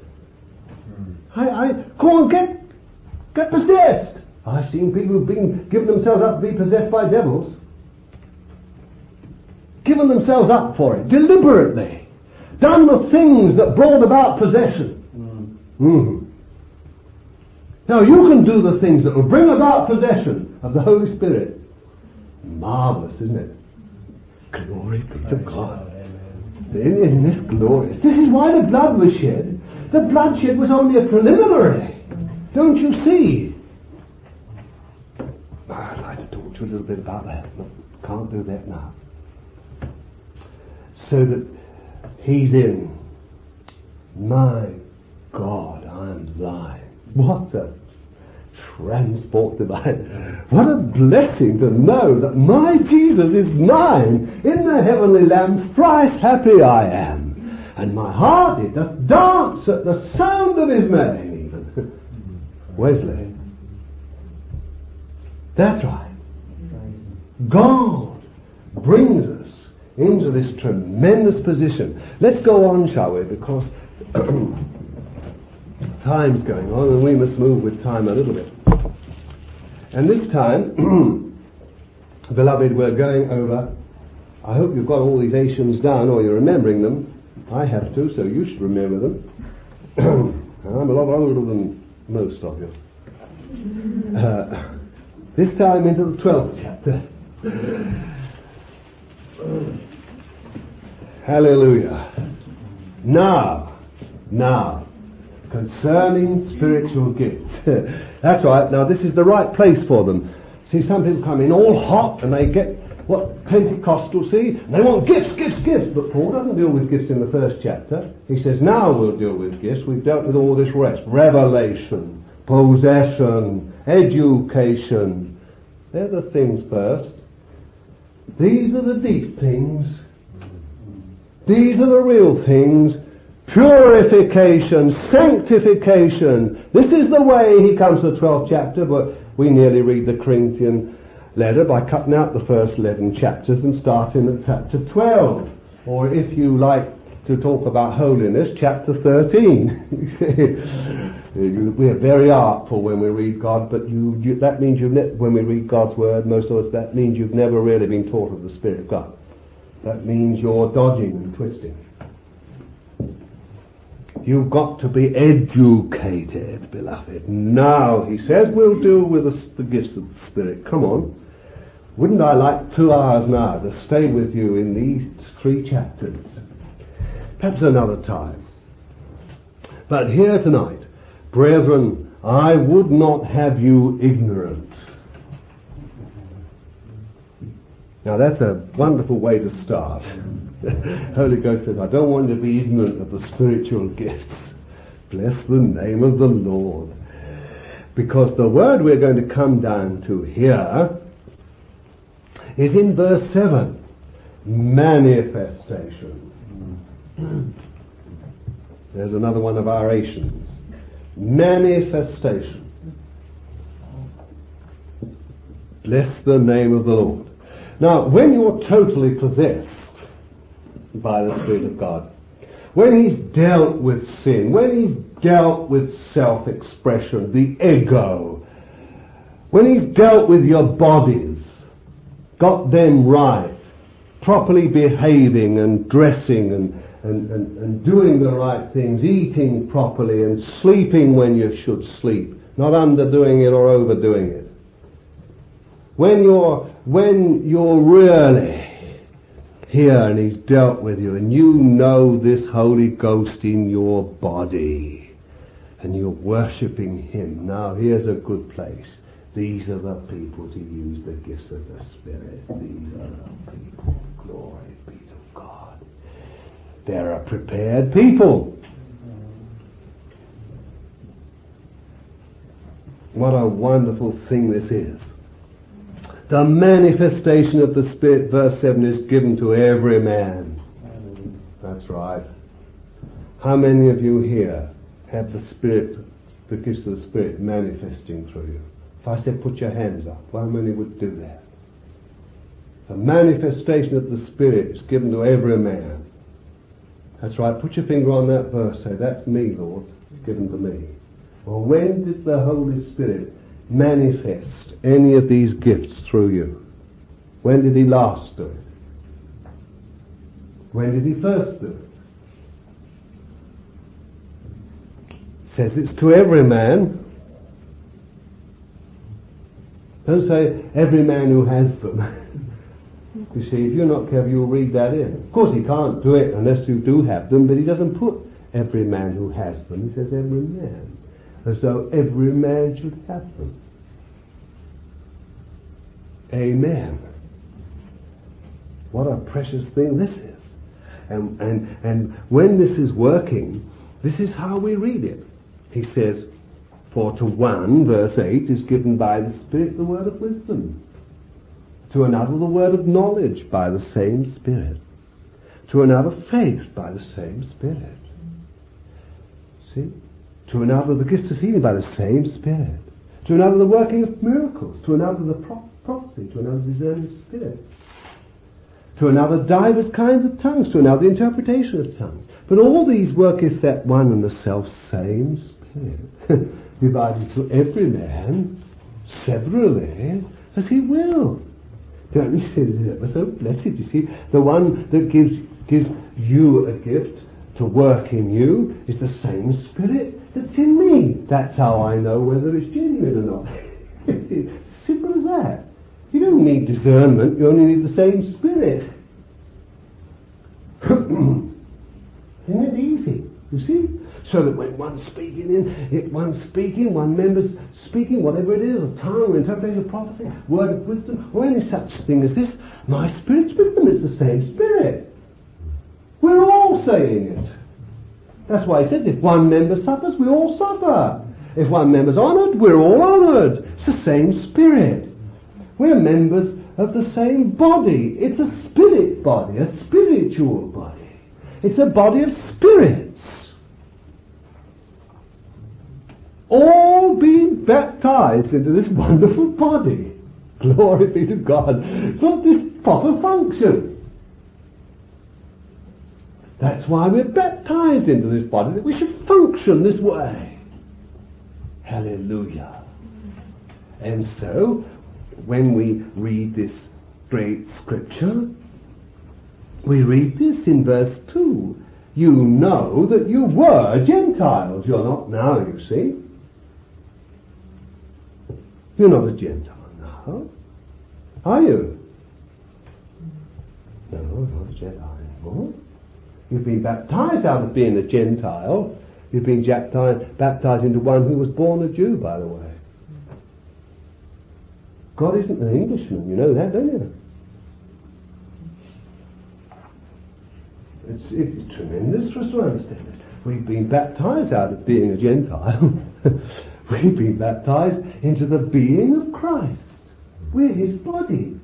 Go on, get possessed. I've seen people who've been given themselves up to be possessed by devils. Given themselves up for it, deliberately. Done the things that brought about possession. Now you can do the things that will bring about possession of the Holy Spirit. Marvelous, isn't it? Glory be to God. Isn't this glorious? This is why the blood was shed. The bloodshed was only a preliminary. Don't you see? I'd like to talk to you a little bit about that, but can't do that now. So that He's in. My God, I'm thine. What a transport divine. What a blessing to know that my Jesus is mine. In the heavenly Lamb, thrice happy I am. And my heart, it doth dance at the sound of His name, even. Wesley. That's right. God brings us into this tremendous position. Let's go on, shall we? Because time's going on and we must move with time a little bit. And this time, beloved, we're going over, I hope you've got all these Asians down or you're remembering them. I have to, so you should remember them. I'm a lot older than most of you. This time into the 12th chapter. Hallelujah. Now, concerning spiritual gifts. That's right. Now this is the right place for them. See, some people come in all hot and they get what Pentecostals see. They want gifts, gifts, gifts. But Paul doesn't deal with gifts in the first chapter. He says, now we'll deal with gifts. We've dealt with all this rest. Revelation, possession, education. They're the things first. These are the deep things. These are the real things. Purification, sanctification. This is the way he comes to the 12th chapter, but we nearly read the Corinthian letter by cutting out the first 11 chapters and starting at chapter 12. Or if you like to talk about holiness, chapter 13. We are very artful when we read God, but that means when we read God's Word, most of us, that means you've never really been taught of the Spirit of God. That means you're dodging and twisting. You've got to be educated, beloved. Now, he says, we'll deal with the gifts of the Spirit. Come on. Wouldn't I like 2 hours now to stay with you in these 3 chapters? Perhaps another time. But here tonight, brethren, I would not have you ignorant. Now that's a wonderful way to start. Holy Ghost says, I don't want you to be ignorant of the spiritual gifts. Bless the name of the Lord. Because the word we're going to come down to here is in verse 7. Manifestation. There's another one of our Asians. Manifestation. Bless the name of the Lord. Now, when you're totally possessed by the Spirit of God, when he's dealt with sin, when he's dealt with self-expression, the ego, when he's dealt with your bodies, got them right, properly behaving and dressing and doing the right things, eating properly and sleeping when you should sleep, not underdoing it or overdoing it. When you're really here and he's dealt with you and you know this Holy Ghost in your body and you're worshipping him, now here's a good place. These are the people to use the gifts of the Spirit. These are the people. Glory be to God. They're a prepared people. What a wonderful thing this is. The manifestation of the Spirit, verse 7, is given to every man. That's right. How many of you here have the Spirit, the gifts of the Spirit manifesting through you? If I said put your hands up, how many would do that? The manifestation of the Spirit is given to every man. That's right. Put your finger on that verse. Say, that's me, Lord. It's given to me. Well, when did the Holy Spirit manifest any of these gifts through you? When did he last do it? When did he first do it? It says it's to every man. Don't say every man who has them. You see, if you're not careful, you'll read that in. Of course, he can't do it unless you do have them, but he doesn't put every man who has them. He says every man. As though every man should have them. Amen. What a precious thing this is. And when this is working, this is how we read it. He says, for to one, verse 8, is given by the Spirit the word of wisdom. To another the word of knowledge by the same Spirit. To another faith by the same Spirit. See? To another the gifts of healing by the same Spirit. To another the working of miracles. To another the prophecy. To another discerning of spirits. To another divers kinds of tongues. To another the interpretation of tongues. But all these worketh that one and the self same Spirit, divided to every man severally as he will. Don't you see that we're so blessed? You see, the one that gives you a gift to work in you is the same Spirit that's in me. That's how I know whether it's genuine or not. It's simple as that. You don't need discernment, you only need the same Spirit. Isn't it easy? You see? So that when one's speaking, one member's speaking, whatever it is, a tongue, interpretation of prophecy, word of wisdom, or any such thing as this, my spirit's with them. It's the same spirit. We're all saying it. That's why he says, if one member suffers, we all suffer. If one member's honoured, we're all honoured. It's the same spirit. We're members of the same body. It's a spirit body, a spiritual body. It's a body of spirits. All being baptized into this wonderful body. Glory be to God for this proper function. That's why we're baptized into this body, that we should function this way. Hallelujah. And so, when we read this great scripture, we read this in verse 2. You know that you were Gentiles. You're not now, you see. You're not a Gentile now. Are you? No, not a Gentile anymore. You've been baptized out of being a Gentile. You've been baptized into one who was born a Jew, by the way. God isn't an Englishman, you know that, don't you? It's tremendous for us to understand it. We've been baptized out of being a Gentile. We've been baptized into the being of Christ. We're his body.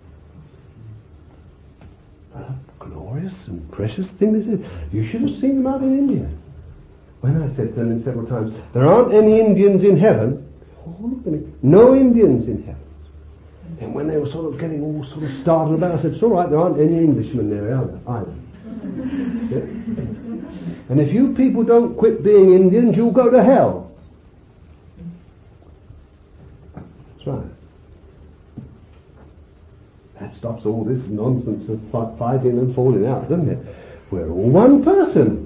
What a glorious and precious thing this is. You should have seen them out in India. When I said to them several times, there aren't any Indians in heaven. No Indians in heaven. And when they were sort of getting all sort of startled about it, I said, it's all right, there aren't any Englishmen there either. Yeah? And if you people don't quit being Indians, you'll go to hell. That's right. That stops all this nonsense of fighting and falling out, doesn't it? We're all one person.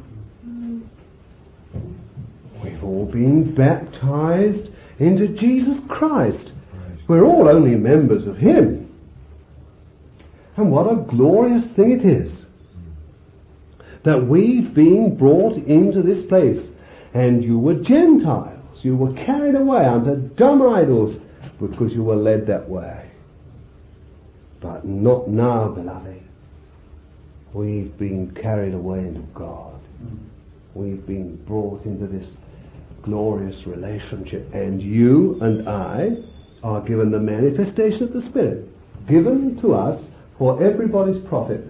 We've all been baptized into Jesus Christ. We're all only members of him. And what a glorious thing it is that we've been brought into this place. And you were Gentiles. You were carried away unto dumb idols because you were led that way. But not now, beloved. We've been carried away into God. We've been brought into this glorious relationship. And you and I are given the manifestation of the Spirit, given to us for everybody's profit.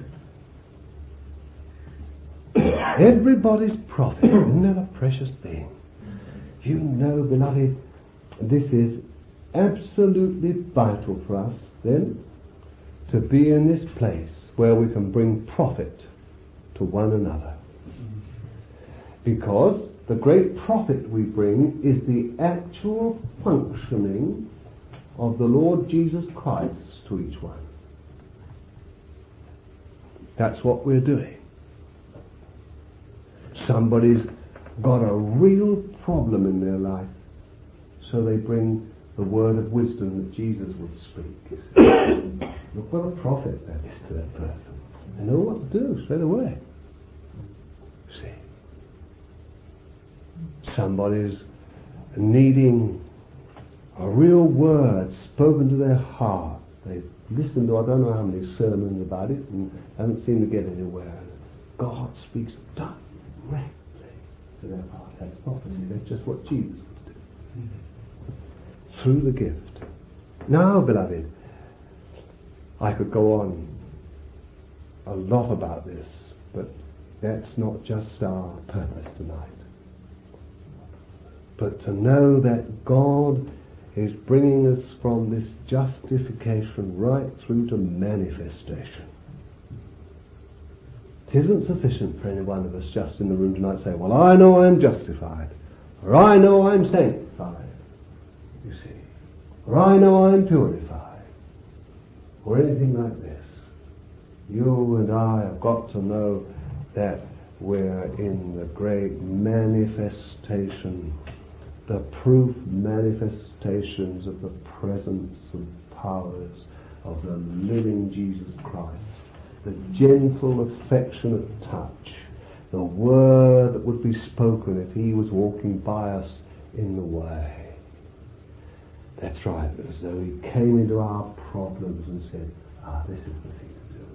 Everybody's profit. Isn't that a precious thing? You know, beloved, this is absolutely vital for us, then, to be in this place where we can bring profit to one another. Because the great profit we bring is the actual functioning of the Lord Jesus Christ to each one. That's what we're doing. Somebody's got a real problem in their life, so they bring the word of wisdom that Jesus would speak. Look what a profit that is to that person. They know what to do straight away. See? Somebody's needing a real word spoken to their heart. They've listened to I don't know how many sermons about it and haven't seemed to get anywhere. God speaks directly to their heart. That's prophecy. That's just what Jesus would do. Through the gift. Now, beloved, I could go on a lot about this, but that's not just our purpose tonight. But to know that God is bringing us from this justification right through to manifestation. It isn't sufficient for any one of us just in the room tonight to say, well, I know I'm justified, or I know I'm sanctified, you see, or I know I'm purified, or anything like this. You and I have got to know that we're in the great manifestation, the proof manifestations of the presence and powers of the living Jesus Christ. The gentle, affectionate touch the word that would be spoken if he was walking by us in the way. That's right, as though he came into our problems and said, this is the thing to do,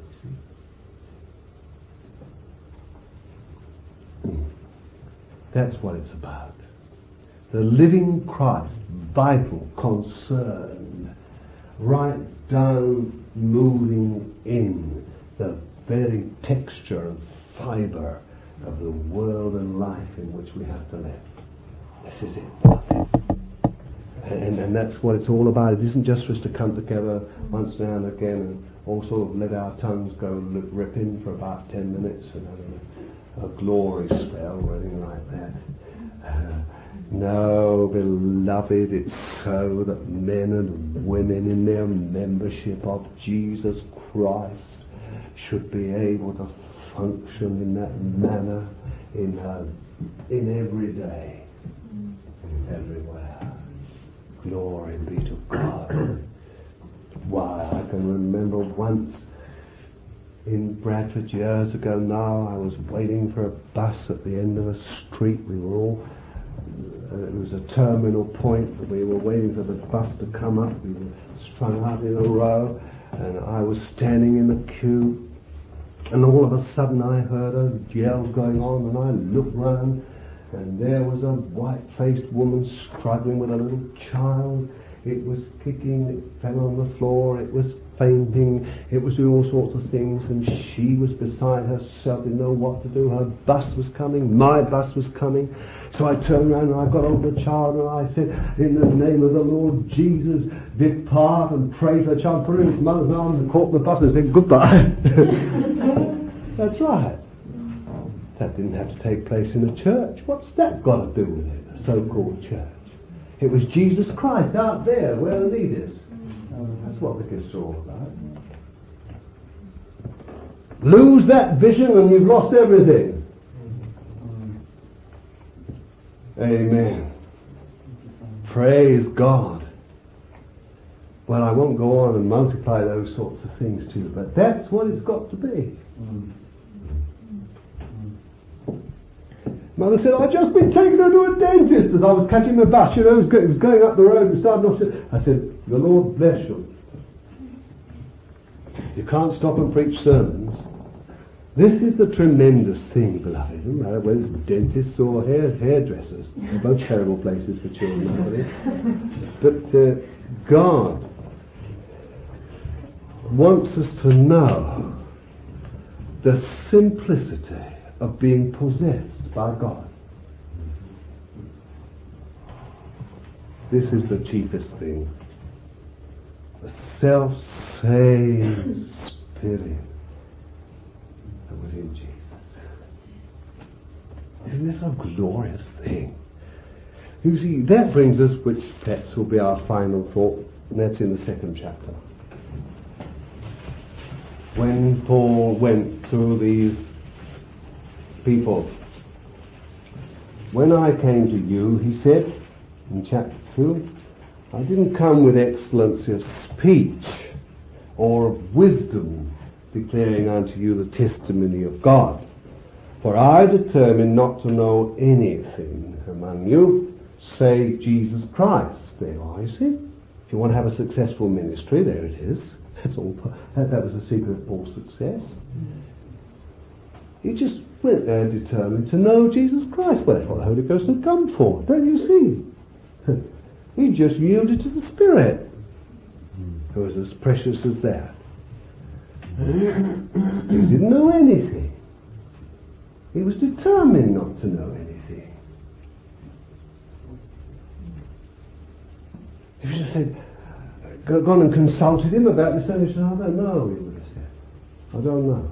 you see. That's what it's about. The living Christ, vital, concerned, right down, moving in the very texture and fibre of the world and life in which we have to live. This is it. And that's what it's all about. It isn't just for us to come together once now and again and all sort of let our tongues go ripping for about 10 minutes and have a glory spell or anything like that. No, beloved, it's so that men and women in their membership of Jesus Christ should be able to function in that manner in every day, everywhere. Glory be to God. Why, I can remember once in Bradford years ago now, I was waiting for a bus at the end of a street. We were all, it was a terminal point, we were waiting for the bus to come up. We were strung out in a row, and I was standing in the queue, and all of a sudden I heard a yell going on, and I looked round, and there was a white-faced woman struggling with a little child. It was kicking, it fell on the floor, it was fainting, it was doing all sorts of things, and she was beside herself, didn't know what to do. Her bus was coming, my bus was coming. So I turned around and I got over the child and I said, in the name of the Lord Jesus, depart, and pray for the child, put her in his mother's arms and caught the bus and said goodbye. That's right. That didn't have to take place in a church. What's that got to do with it, a so-called church? It was Jesus Christ out there where the need is. That's what the gifts are all about. Lose that vision and you've lost everything. Amen. Praise God. Well, I won't go on and multiply those sorts of things to you, but that's what it's got to be. Mother said, I've just been taken her to a dentist as I was catching the bus. You know, it was going up the road and started off. I said, the Lord bless you. You can't stop and preach sermons. This is the tremendous thing, beloved. It doesn't matter whether it's dentists or hairdressers. They're both terrible places for children nowadays. But God wants us to know the simplicity of being possessed by God. This is the chiefest thing. The self-same Spirit that was in Jesus. Isn't this a glorious thing? You see, that brings us, which perhaps will be our final thought, and that's in the 2nd chapter. When Paul went to these people, when I came to you, he said in chapter 2, I didn't come with excellency of speech or of wisdom, declaring unto you the testimony of God. For I determined not to know anything among you save Jesus Christ. There you are, you see. If you want to have a successful ministry, there it is. That's all. That was the secret of Paul's success. He just went there determined to know Jesus Christ. Well, that's what the Holy Ghost had come for. Don't you see? He just yielded to the Spirit. It was as precious as that. He didn't know anything. He was determined not to know anything. If you just said, gone and consulted him about this, and he said, I don't know, he would have said. I don't know.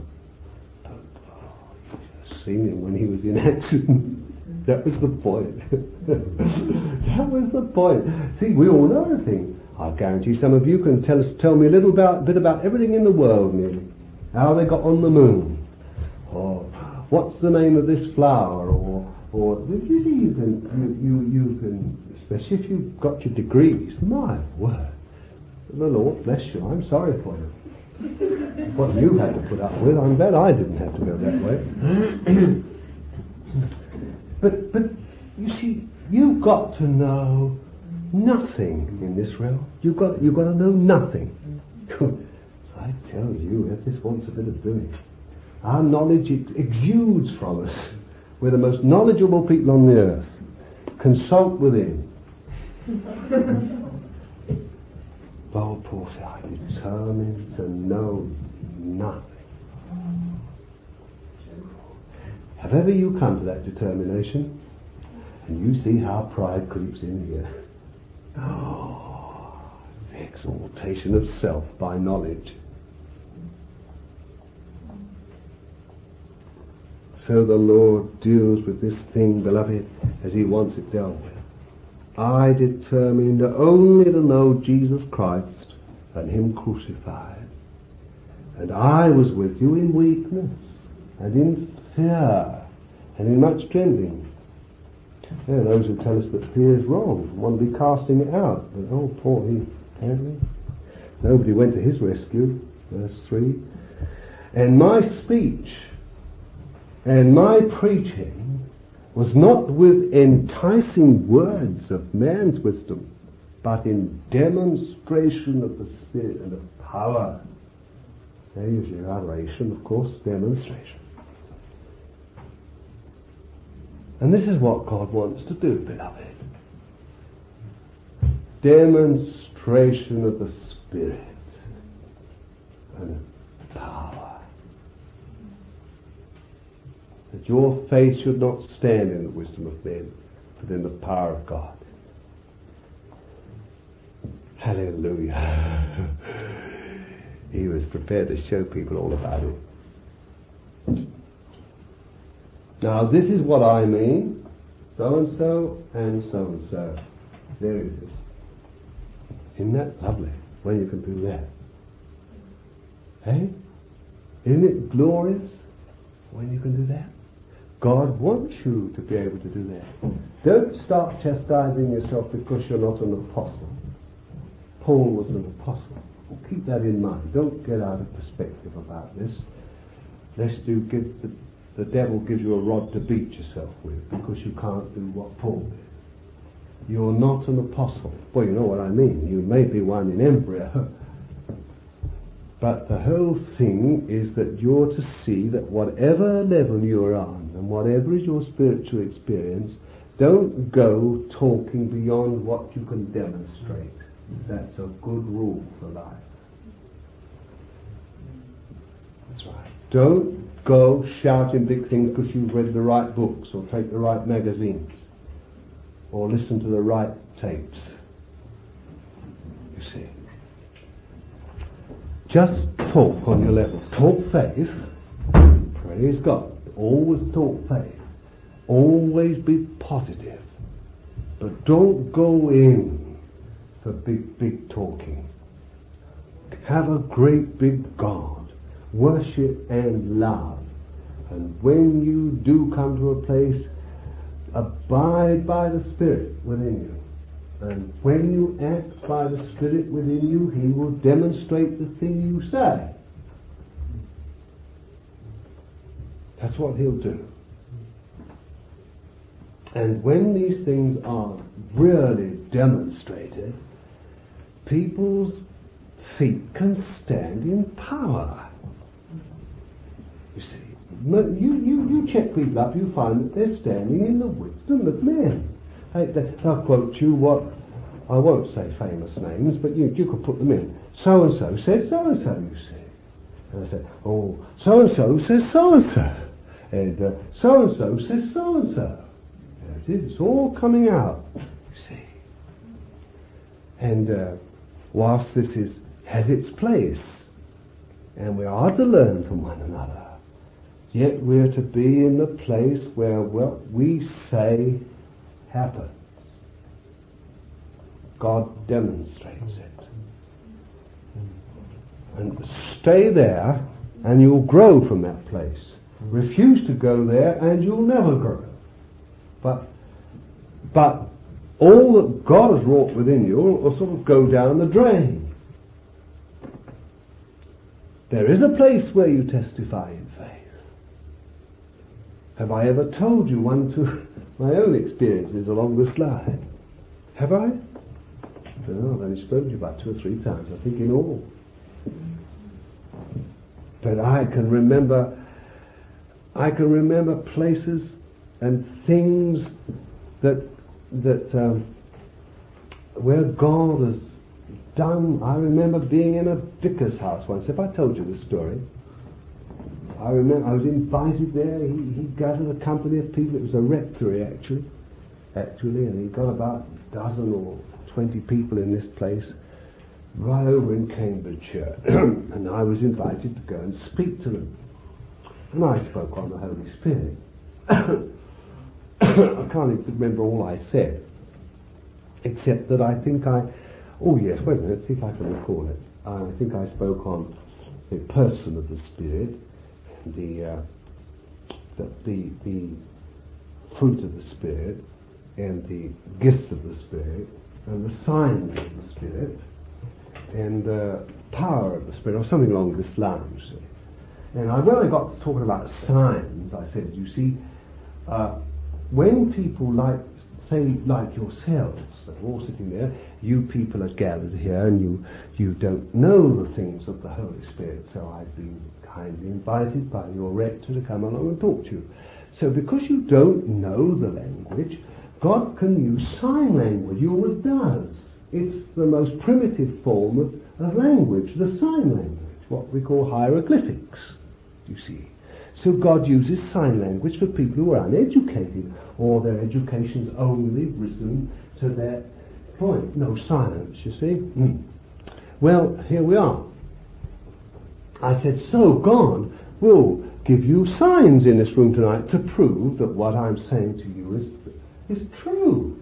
Seen him when he was in action. That was the point. That was the point. See, we all know everything. I guarantee some of you can tell me a little bit about everything in the world, nearly. How they got on the moon, or what's the name of this flower, or you see, you can, especially if you've got your degrees. My word, the Lord bless you. I'm sorry for you. What you had to put up with, I'm glad I didn't have to go that way. But you see, you've got to know nothing in this realm. You've got to know nothing. I tell you, if this wants a bit of doing. Our knowledge, it exudes from us. We're the most knowledgeable people on the earth. Consult within. Oh, Paul said, I determined to know nothing. Have ever you come to that determination? And you see how pride creeps in here. Oh, the exaltation of self by knowledge. So the Lord deals with this thing, beloved, as He wants it dealt with. I determined only to know Jesus Christ and Him crucified. And I was with you in weakness and in fear and in much trembling. There are those who tell us that fear is wrong. One will be casting it out. But oh, poor he, apparently. Nobody went to his rescue. Verse 3. And my speech and my preaching was not with enticing words of man's wisdom, but in demonstration of the Spirit and of power. There is your adoration, of course, demonstration. And this is what God wants to do, beloved. Demonstration of the Spirit and of power. That your faith should not stand in the wisdom of men, but in the power of God. Hallelujah. He was prepared to show people all about it. Now this is what I mean. So and so and so and so. There it is. Isn't that lovely when you can do that? Hey? Isn't it glorious when you can do that? God wants you to be able to do that. Don't start chastising yourself because you're not an apostle. Paul was an apostle. Keep that in mind. Don't get out of perspective about this. Lest you give the devil gives you a rod to beat yourself with because you can't do what Paul did. You're not an apostle. Well, you know what I mean. You may be one in embryo. But the whole thing is that you're to see that whatever level you're on and whatever is your spiritual experience, don't go talking beyond what you can demonstrate. That's a good rule for life. That's right. Don't go shouting big things because you've read the right books or take the right magazines or listen to the right tapes. You see. Just talk on your level. Talk faith. Praise God. Always talk faith. Always be positive. But don't go in for big talking. Have a great big God. Worship and love. And when you do come to a place, abide by the Spirit within you. And when you act by the Spirit within you, He will demonstrate the thing you say. That's what He'll do. And when these things are really demonstrated, people's feet can stand in power. You see, you check people up, you find that they're standing in the wisdom of men. I'll quote you what, I won't say famous names, but you could put them in. So-and-so said so-and-so, you see. And I said, oh, so-and-so says so-and-so. And so-and-so says so-and-so. There it is, it's all coming out, you see. And whilst this has its place, and we are to learn from one another, yet we're to be in the place where what we say happens. God demonstrates it. And stay there and you'll grow from that place. Refuse to go there and you'll never grow. But all that God has wrought within you will sort of go down the drain. There is a place where you testify in faith. Have I ever told you one to my own experiences along this line? Have I? No, I've only spoken to you about 2 or 3 times, I think, in all. But I can remember places and things that where God has done. I remember being in a vicar's house once. Have I told you this story? I remember I was invited there. He gathered a company of people. It was a rectory, actually, and he got about a dozen or 20 people in this place, right over in Cambridgeshire, and I was invited to go and speak to them. And I spoke on the Holy Spirit. I can't even remember all I said, except that I think oh yes, wait a minute, see if I can recall it. I think I spoke on the person of the Spirit, the fruit of the Spirit, and the gifts of the Spirit, and the signs of the Spirit, and the power of the Spirit, or something along this line, you see. And when I got to talking about signs, I said, you see, when people like yourselves, that are all sitting there, you people are gathered here, and you don't know the things of the Holy Spirit, so I've been kindly invited by your rector to come along and talk to you. So because you don't know the language, God can use sign language. He always does. It's the most primitive form of language, the sign language, what we call hieroglyphics, you see. So God uses sign language for people who are uneducated, or their education's only risen to their point. No science, you see. Well, here we are. I said, so God will give you signs in this room tonight to prove that what I'm saying to you is true.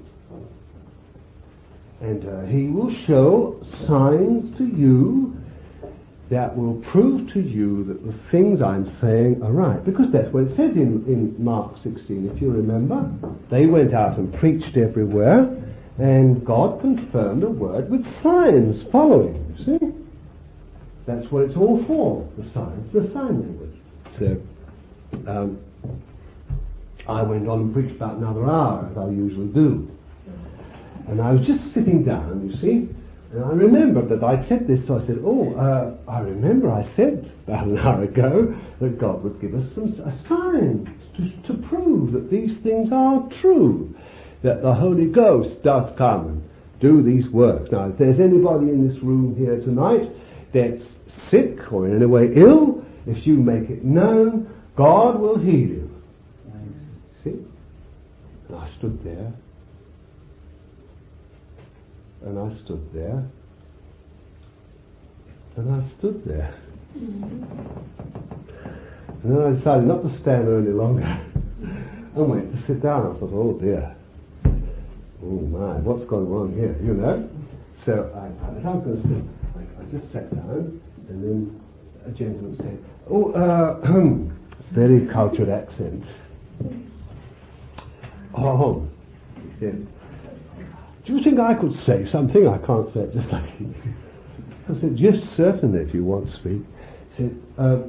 And he will show signs to you that will prove to you that the things I'm saying are right. Because that's what it says in Mark 16, if you remember. They went out and preached everywhere, and God confirmed the word with signs following, you see. That's what it's all for, the signs, the sign language. So, I went on and preached about another hour, as I usually do. And I was just sitting down, you see, and I remembered that I'd said this, so I said, I remember I said about an hour ago that God would give us a sign to prove that these things are true, that the Holy Ghost does come and do these works. Now, if there's anybody in this room here tonight that's sick or in any way ill, if you make it known, God will heal you. See? And I stood there. And I stood there. And I stood there. And then I decided not to stand there any longer. I went to sit down. I thought, oh dear. Oh my, what's going wrong here? You know? So as I was going to sit, I just sat down, and then a gentleman said, very cultured accent. Oh, he said, do you think I could say something? I can't say it just like you. I said, yes, certainly, if you want to speak. He said,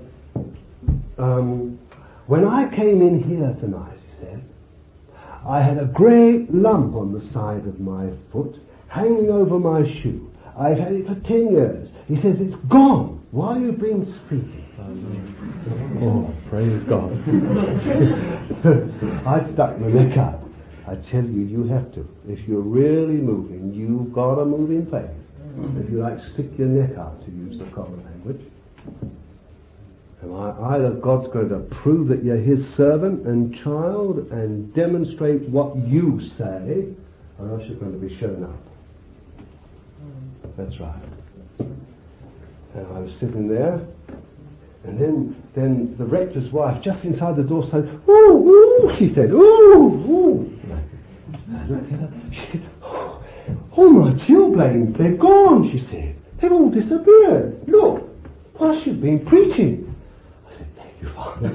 when I came in here tonight, he said, I had a great lump on the side of my foot, hanging over my shoe. I've had it for 10 years. He says, it's gone while you've been speaking. Oh, praise God. I stuck my neck out. I tell you, you have to. If you're really moving, you've got to move in faith. If you like, stick your neck out, to use the common language. And either God's going to prove that you're his servant and child and demonstrate what you say, or else you're going to be shown up. That's right. And I was sitting there, and then the rector's wife, just inside the door, said, ooh, ooh, she said, ooh, ooh. I looked at her, she said, oh my chilblains, they're gone, she said. They've all disappeared. Look, while she'd been preaching. I said, thank you, Father.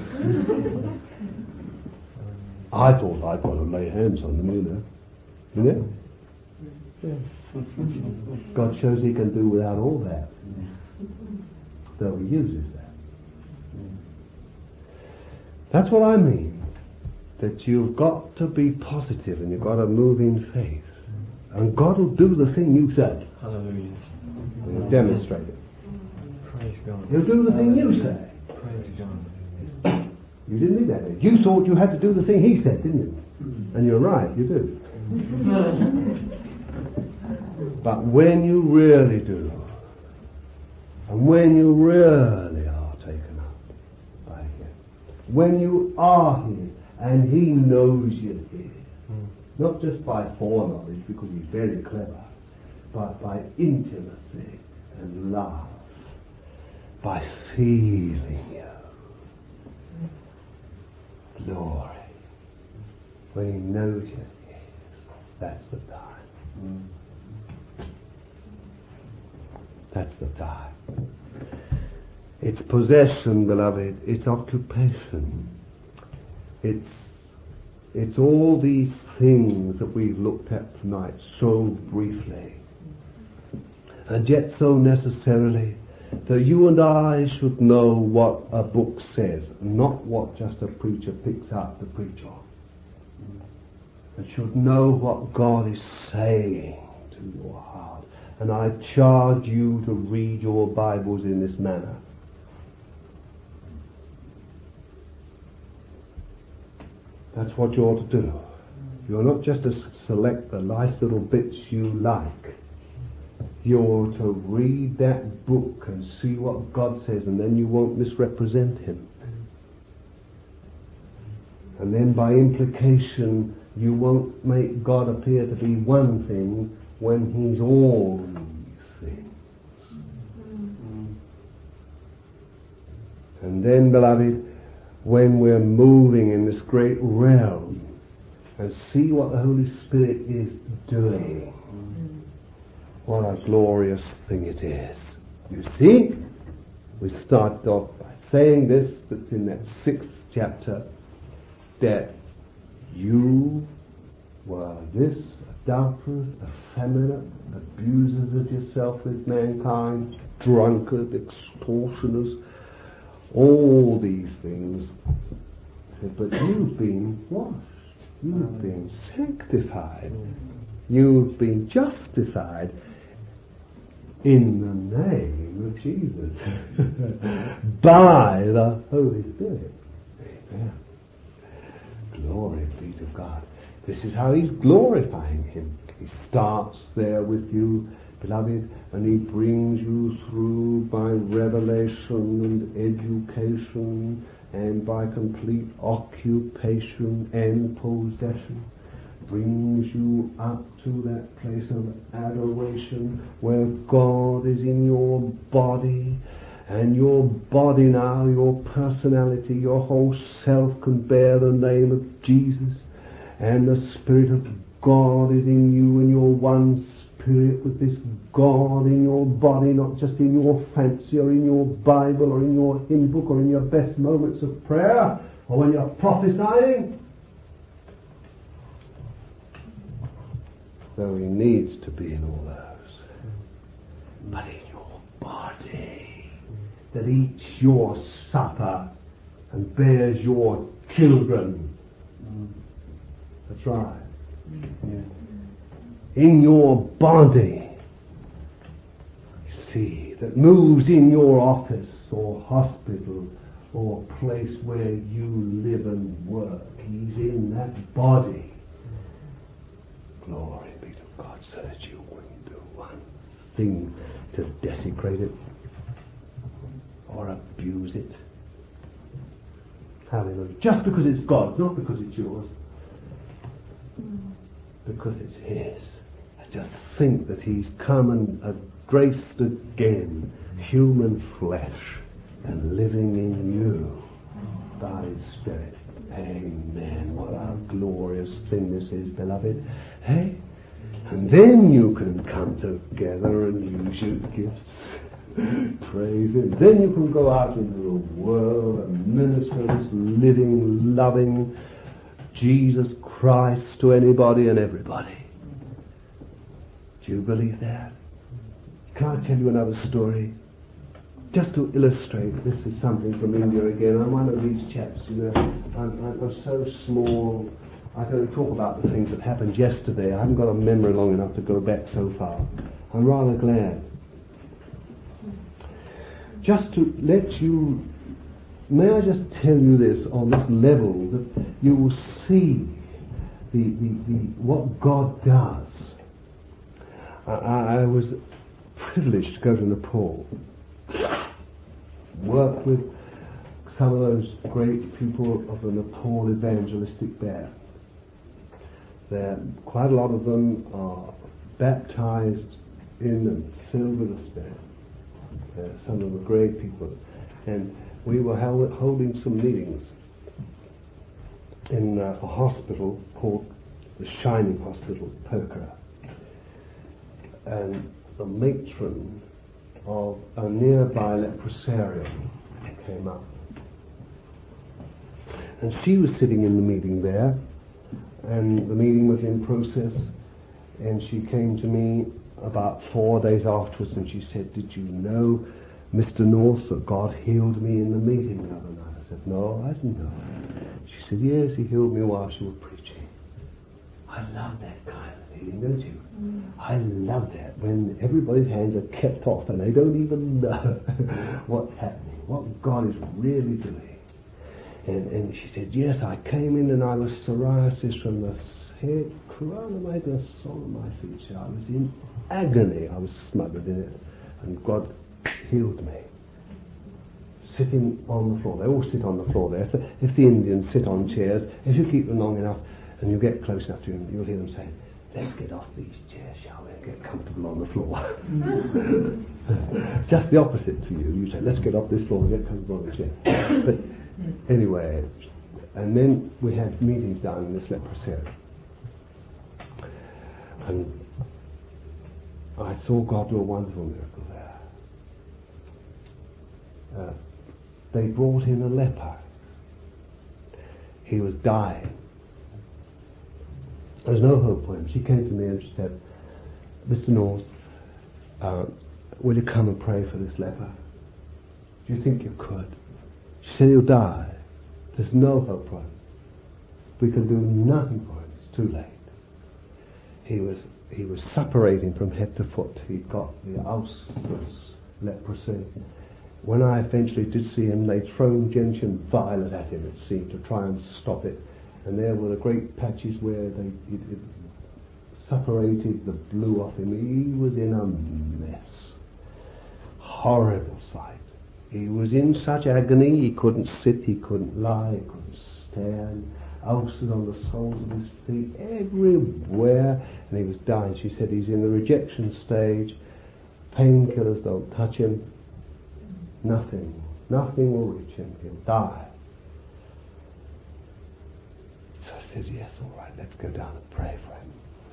I thought I'd got to lay hands on them, you know. Yeah. God shows he can do without all that, though he uses that. That's what I mean. that you've got to be positive and you've got to move in faith. And God will do the thing you say.
Hallelujah.
He'll demonstrate it.
Praise God.
He'll do the thing you say.
Praise God.
You didn't need that. You thought you had to do the thing he said, didn't you? And you're right, you do. But when you really do, and when you really are taken up by him, when you are his, and he knows you're his, not just by foreknowledge because he's very clever, but by intimacy and love, by feeling you. Glory. When he knows you're his, that's the time. That's the time. It's possession, beloved. It's occupation. It's all these things that we've looked at tonight so briefly, and yet so necessarily, that you and I should know what a book says, not what just a preacher picks up to preach on. And should know what God is saying to your heart. And I charge you to read your Bibles in this manner. That's what you ought to do. You're not just to select the nice little bits you like. You're to read that book and see what God says, and then you won't misrepresent him. And then by implication, you won't make God appear to be one thing when he's all these things. And then, beloved, when we're moving in this great realm and see what the Holy Spirit is doing, what a glorious thing it is. You see, we started off by saying this, that's in that 6th chapter, that you were this, adulterers, effeminate, abusers of yourself with mankind, drunkards, extortioners, all these things. But you've been washed. You've been sanctified. You've been justified in the name of Jesus by the Holy Spirit. Amen. Glory be to God. This is how he's glorifying him. He starts there with you, beloved, and he brings you through by revelation and education and by complete occupation and possession. Brings you up to that place of adoration where God is in your body, and your body now, your personality, your whole self can bear the name of Jesus, and the Spirit of God is in you, and you're one spirit with this God in your body, not just in your fancy or in your Bible or in your hymn book or in your best moments of prayer or when you're prophesying. Though he needs to be in all those, but in your body that eats your supper and bears your children. That's right. Yeah. In your body, see, that moves in your office or hospital or place where you live and work. He's in that body. Glory be to God, so that you wouldn't do one thing to desecrate it or abuse it. Hallelujah. Just because it's God's, not because it's yours. Because it's his. I just think that he's come and graced again human flesh and living in you by his Spirit. Amen. What a glorious thing this is, beloved. Hey? And then you can come together and use your gifts. Praise him. Then you can go out into the world and minister this living, loving Jesus Christ to anybody and everybody. Do you believe that? Can I tell you another story? just to illustrate, this is something from India again. I'm one of these chaps, I'm so small. I can only talk about the things that happened yesterday. I haven't got a memory long enough to go back so far. I'm rather glad. Just to let you, may I just tell you this on this level, that you will see what God does. I was privileged to go to Nepal, work with some of those great people of the Nepal Evangelistic Band. Quite a lot of them are baptized in and filled with the Spirit. Some of the great people. And we were holding some meetings in a hospital called the Shining Hospital, Pokhara. And the matron of a nearby leprosarium came up. And she was sitting in the meeting there, and the meeting was in process, and she came to me about 4 days afterwards, and she said, "Did you know, Mr. North, that God healed me in the meeting the other night?" I said, "No, I didn't know." She said, "Yes, he healed me while she was preaching." I love that kind of feeling, don't you? I love that, when everybody's hands are kept off and they don't even know what's happening, what God is really doing. And she said, "Yes, I came in and I was psoriasis from the head, crown of my head to the sole of my feet. So I was in agony. I was smothered in it. And God healed me." Sitting on the floor. They all sit on the floor there. If the Indians sit on chairs, if you keep them long enough and you get close enough to them, you'll hear them say, "Let's get off these chairs, shall we, and get comfortable on the floor." Just the opposite to you. You say, "Let's get off this floor and get comfortable on the chair." But anyway, and then we had meetings down in this leprosarium. And I saw God do a wonderful miracle there. They brought in a leper. He was dying. There was no hope for him. She came to me and she said, "Mr. North, will you come and pray for this leper? Do you think you could?" She said, "He'll die. There's no hope for him. We can do nothing for him. It's too late." He was suppurating from head to foot. He'd got the ulcerous leprosy. When I eventually did see him, they'd thrown gentian violet at him, it seemed, to try and stop it. And there were the great patches where it suppurated the blue off him. He was in a mess. Horrible sight. He was in such agony, he couldn't sit, he couldn't lie, he couldn't stand. Ulcers on the soles of his feet, everywhere, and he was dying. She said he's in the rejection stage. Painkillers don't touch him. Nothing will reach him. He'll die. So I said, "Yes, all right, let's go down and pray for him."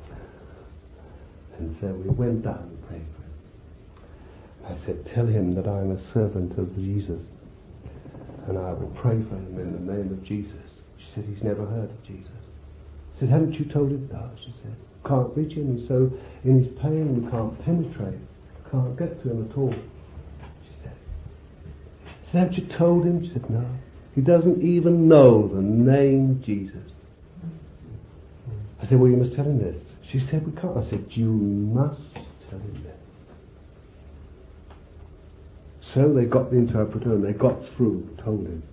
And so we went down and prayed for him. I said, "Tell him that I'm a servant of Jesus, and I will pray for him in the name of Jesus." She said, "He's never heard of Jesus." I said, "Haven't you told him?" "No," she said. "Can't reach him, and so in his pain we can't penetrate, can't get to him at all." She said, "Haven't you told him?" She said, "No. He doesn't even know the name Jesus." I said, "Well, you must tell him this." She said, "We can't." I said, "You must tell him this." So they got the interpreter and they got through, told him.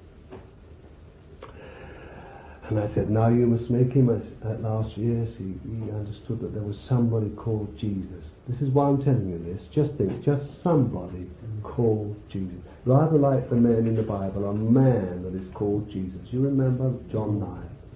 And I said, "Now you must make him." At last, yes, he understood that there was somebody called Jesus. This is why I'm telling you this. Just think, just somebody called Jesus. Rather like the man in the Bible, a man that is called Jesus. You remember John 9?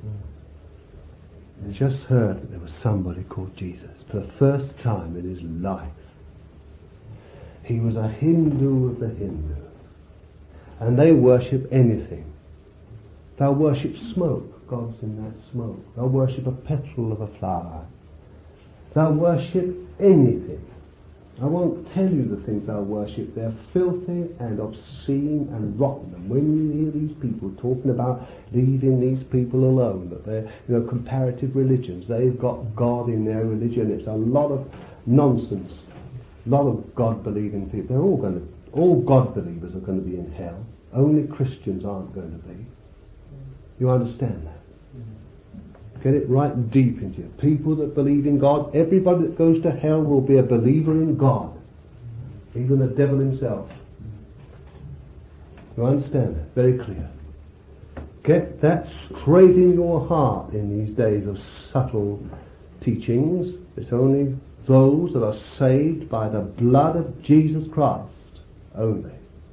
He just heard that there was somebody called Jesus for the first time in his life. He was a Hindu of the Hindus, and they worship anything. They'll worship smoke. God's in that smoke. They'll worship a petal of a flower. They'll worship anything. I won't tell you the things they'll worship. They're filthy and obscene and rotten. And when you hear these people talking about leaving these people alone, that they're, comparative religions, they've got God in their religion. It's a lot of nonsense. A lot of God-believing people. They're all going to All God believers are going to be in hell. Only Christians aren't going to be. You understand that? Get it right deep into you. People that believe in God, everybody that goes to hell will be a believer in God. Even the devil himself. You understand that? Very clear. Get that straight in your heart in these days of subtle teachings. It's only those that are saved by the blood of Jesus Christ only.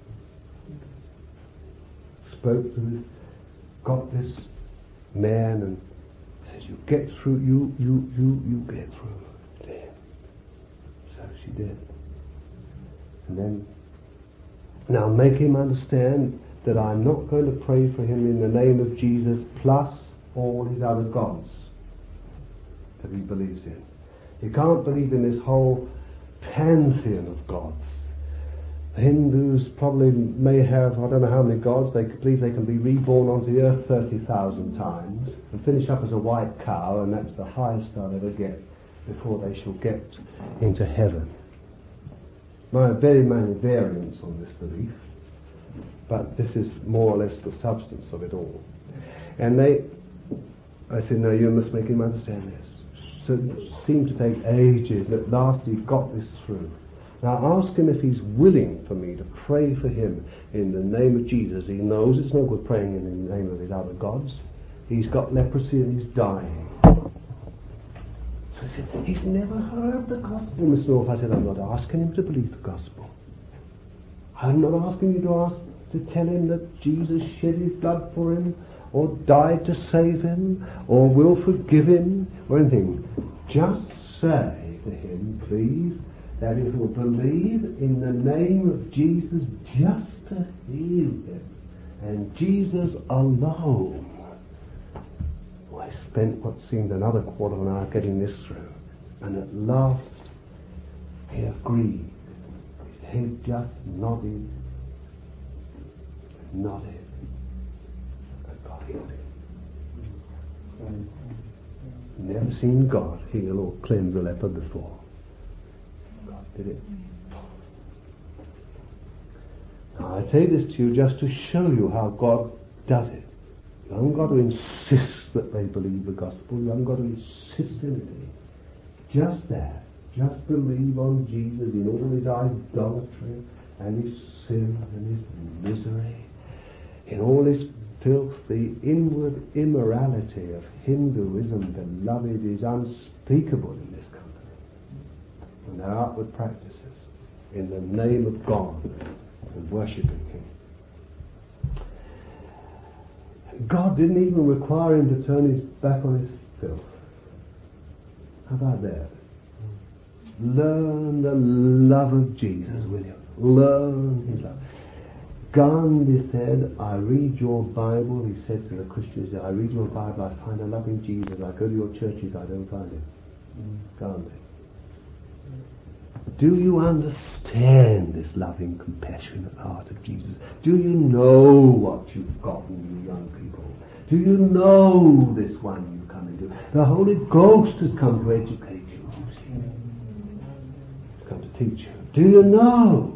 Spoke to this, got this man and says, you get through, you get through to him. So she did. And then, now make him understand that I'm not going to pray for him in the name of Jesus plus all his other gods that he believes in. You can't believe in this whole pantheon of gods. The Hindus probably may have, I don't know how many gods, they believe they can be reborn onto the earth 30,000 times and finish up as a white cow, and that's the highest they'll ever get before they shall get into heaven. There are very many variants on this belief, but this is more or less the substance of it all. And I said, no, you must make him understand this. So it seemed to take ages. At last he got this through. Now ask him if he's willing for me to pray for him in the name of Jesus. He knows it's no good praying in the name of his other gods. He's got leprosy and he's dying. So he said, he's never heard the gospel, Mr. North. I said, I'm not asking him to believe the gospel. I'm not asking you to tell him that Jesus shed his blood for him, or died to save him, or will forgive him, or anything. Just say to him, please, that if he'll believe in the name of Jesus just to heal him, and Jesus alone. Well, I spent what seemed another quarter of an hour getting this through, and at last he agreed. His head just nodded, and got healed. Never seen God heal or cleanse a leper before. God did it. Now I say this to you just to show you how God does it. You haven't got to insist that they believe the gospel. You haven't got to insist anything. Just that. Just believe on Jesus in all his idolatry and his sin and his misery, in all his filth. The inward immorality of Hinduism, beloved, is unspeakable in this company. And their outward practices in the name of God and worshipping him. God didn't even require him to turn his back on his filth. How about that? Learn the love of Jesus, will you? Learn his love. Gandhi said, I read your Bible, he said to the Christians, I read your Bible, I find a loving Jesus. I go to your churches, I don't find him. Gandhi. Do you understand this loving, compassionate heart of Jesus? Do you know what you've gotten, you young people? Do you know this one you come into? The Holy Ghost has come to educate you. He's come to teach you. Do you know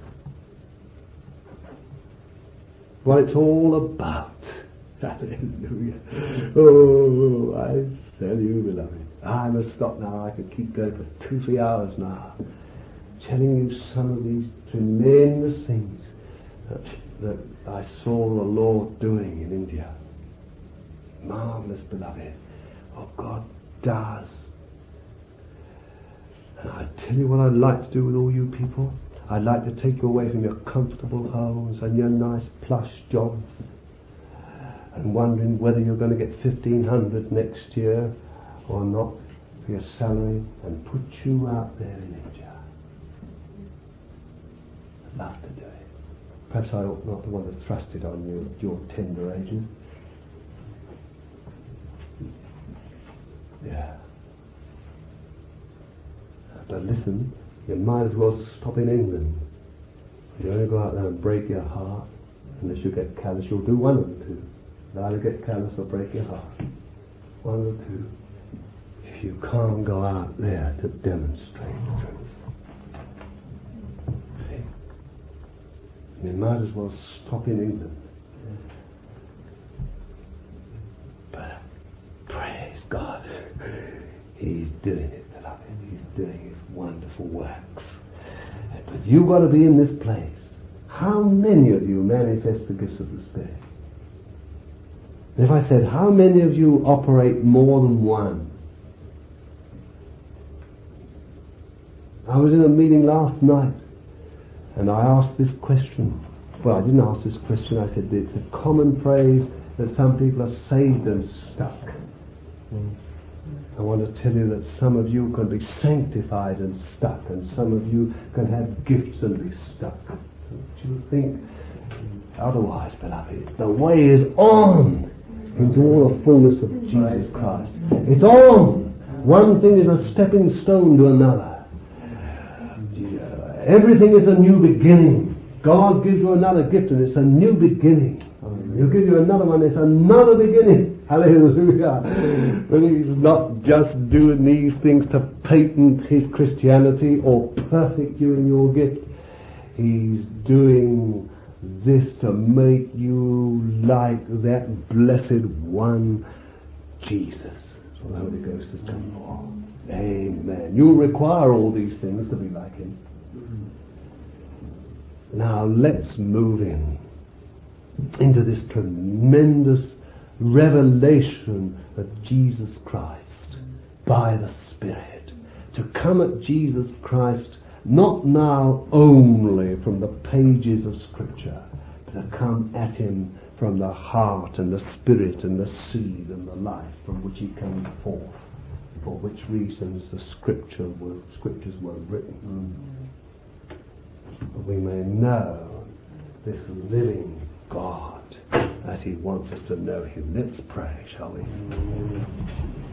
what it's all about? Hallelujah. Oh, I tell you, beloved, I must stop now. I could keep going for 2-3 hours now, telling you some of these tremendous things that I saw the Lord doing in India. Marvelous, beloved, what God does. And I tell you what I'd like to do with all you people. I'd like to take you away from your comfortable homes and your nice plush jobs, and wondering whether you're going to get 1,500 next year or not for your salary, and put you out there in India. I'd love to do it. Perhaps I ought not to want to thrust it on you at your tender ages. Yeah. But listen, you might as well stop in England. You only go out there and break your heart. Unless you get callous, you'll do one of the two. You'll either get callous or break your heart. One of the two. If you can't go out there to demonstrate the truth. See? You might as well stop in England. But praise God, He's doing it, beloved. He's doing His wonderful works. But you've got to be in this place. How many of you manifest the gifts of the Spirit? And if I said, how many of you operate more than one? I was in a meeting last night, and I asked this question. Well, I didn't ask this question. I said it's a common phrase that some people are saved and stuck. I want to tell you that some of you can be sanctified and stuck, and some of you can have gifts and be stuck. Don't you think otherwise, beloved? The way is on into all the fullness of Jesus Christ. It's on. One thing is a stepping stone to another. Everything is a new beginning. God gives you another gift and it's a new beginning. He'll give you another one, it's another beginning. Hallelujah. But He's not just doing these things to patent His Christianity or perfect you in your gift. He's doing this to make you like that blessed one, Jesus. That's what the Holy Ghost has come for. Amen. You'll require all these things to be like Him. Now let's move into this tremendous revelation of Jesus Christ by the Spirit. To come at Jesus Christ not now only from the pages of Scripture, but to come at Him from the heart and the Spirit and the seed and the life from which He comes forth, for which reasons the Scriptures were written. We may know this living God as He wants us to know Him. Let's pray, shall we?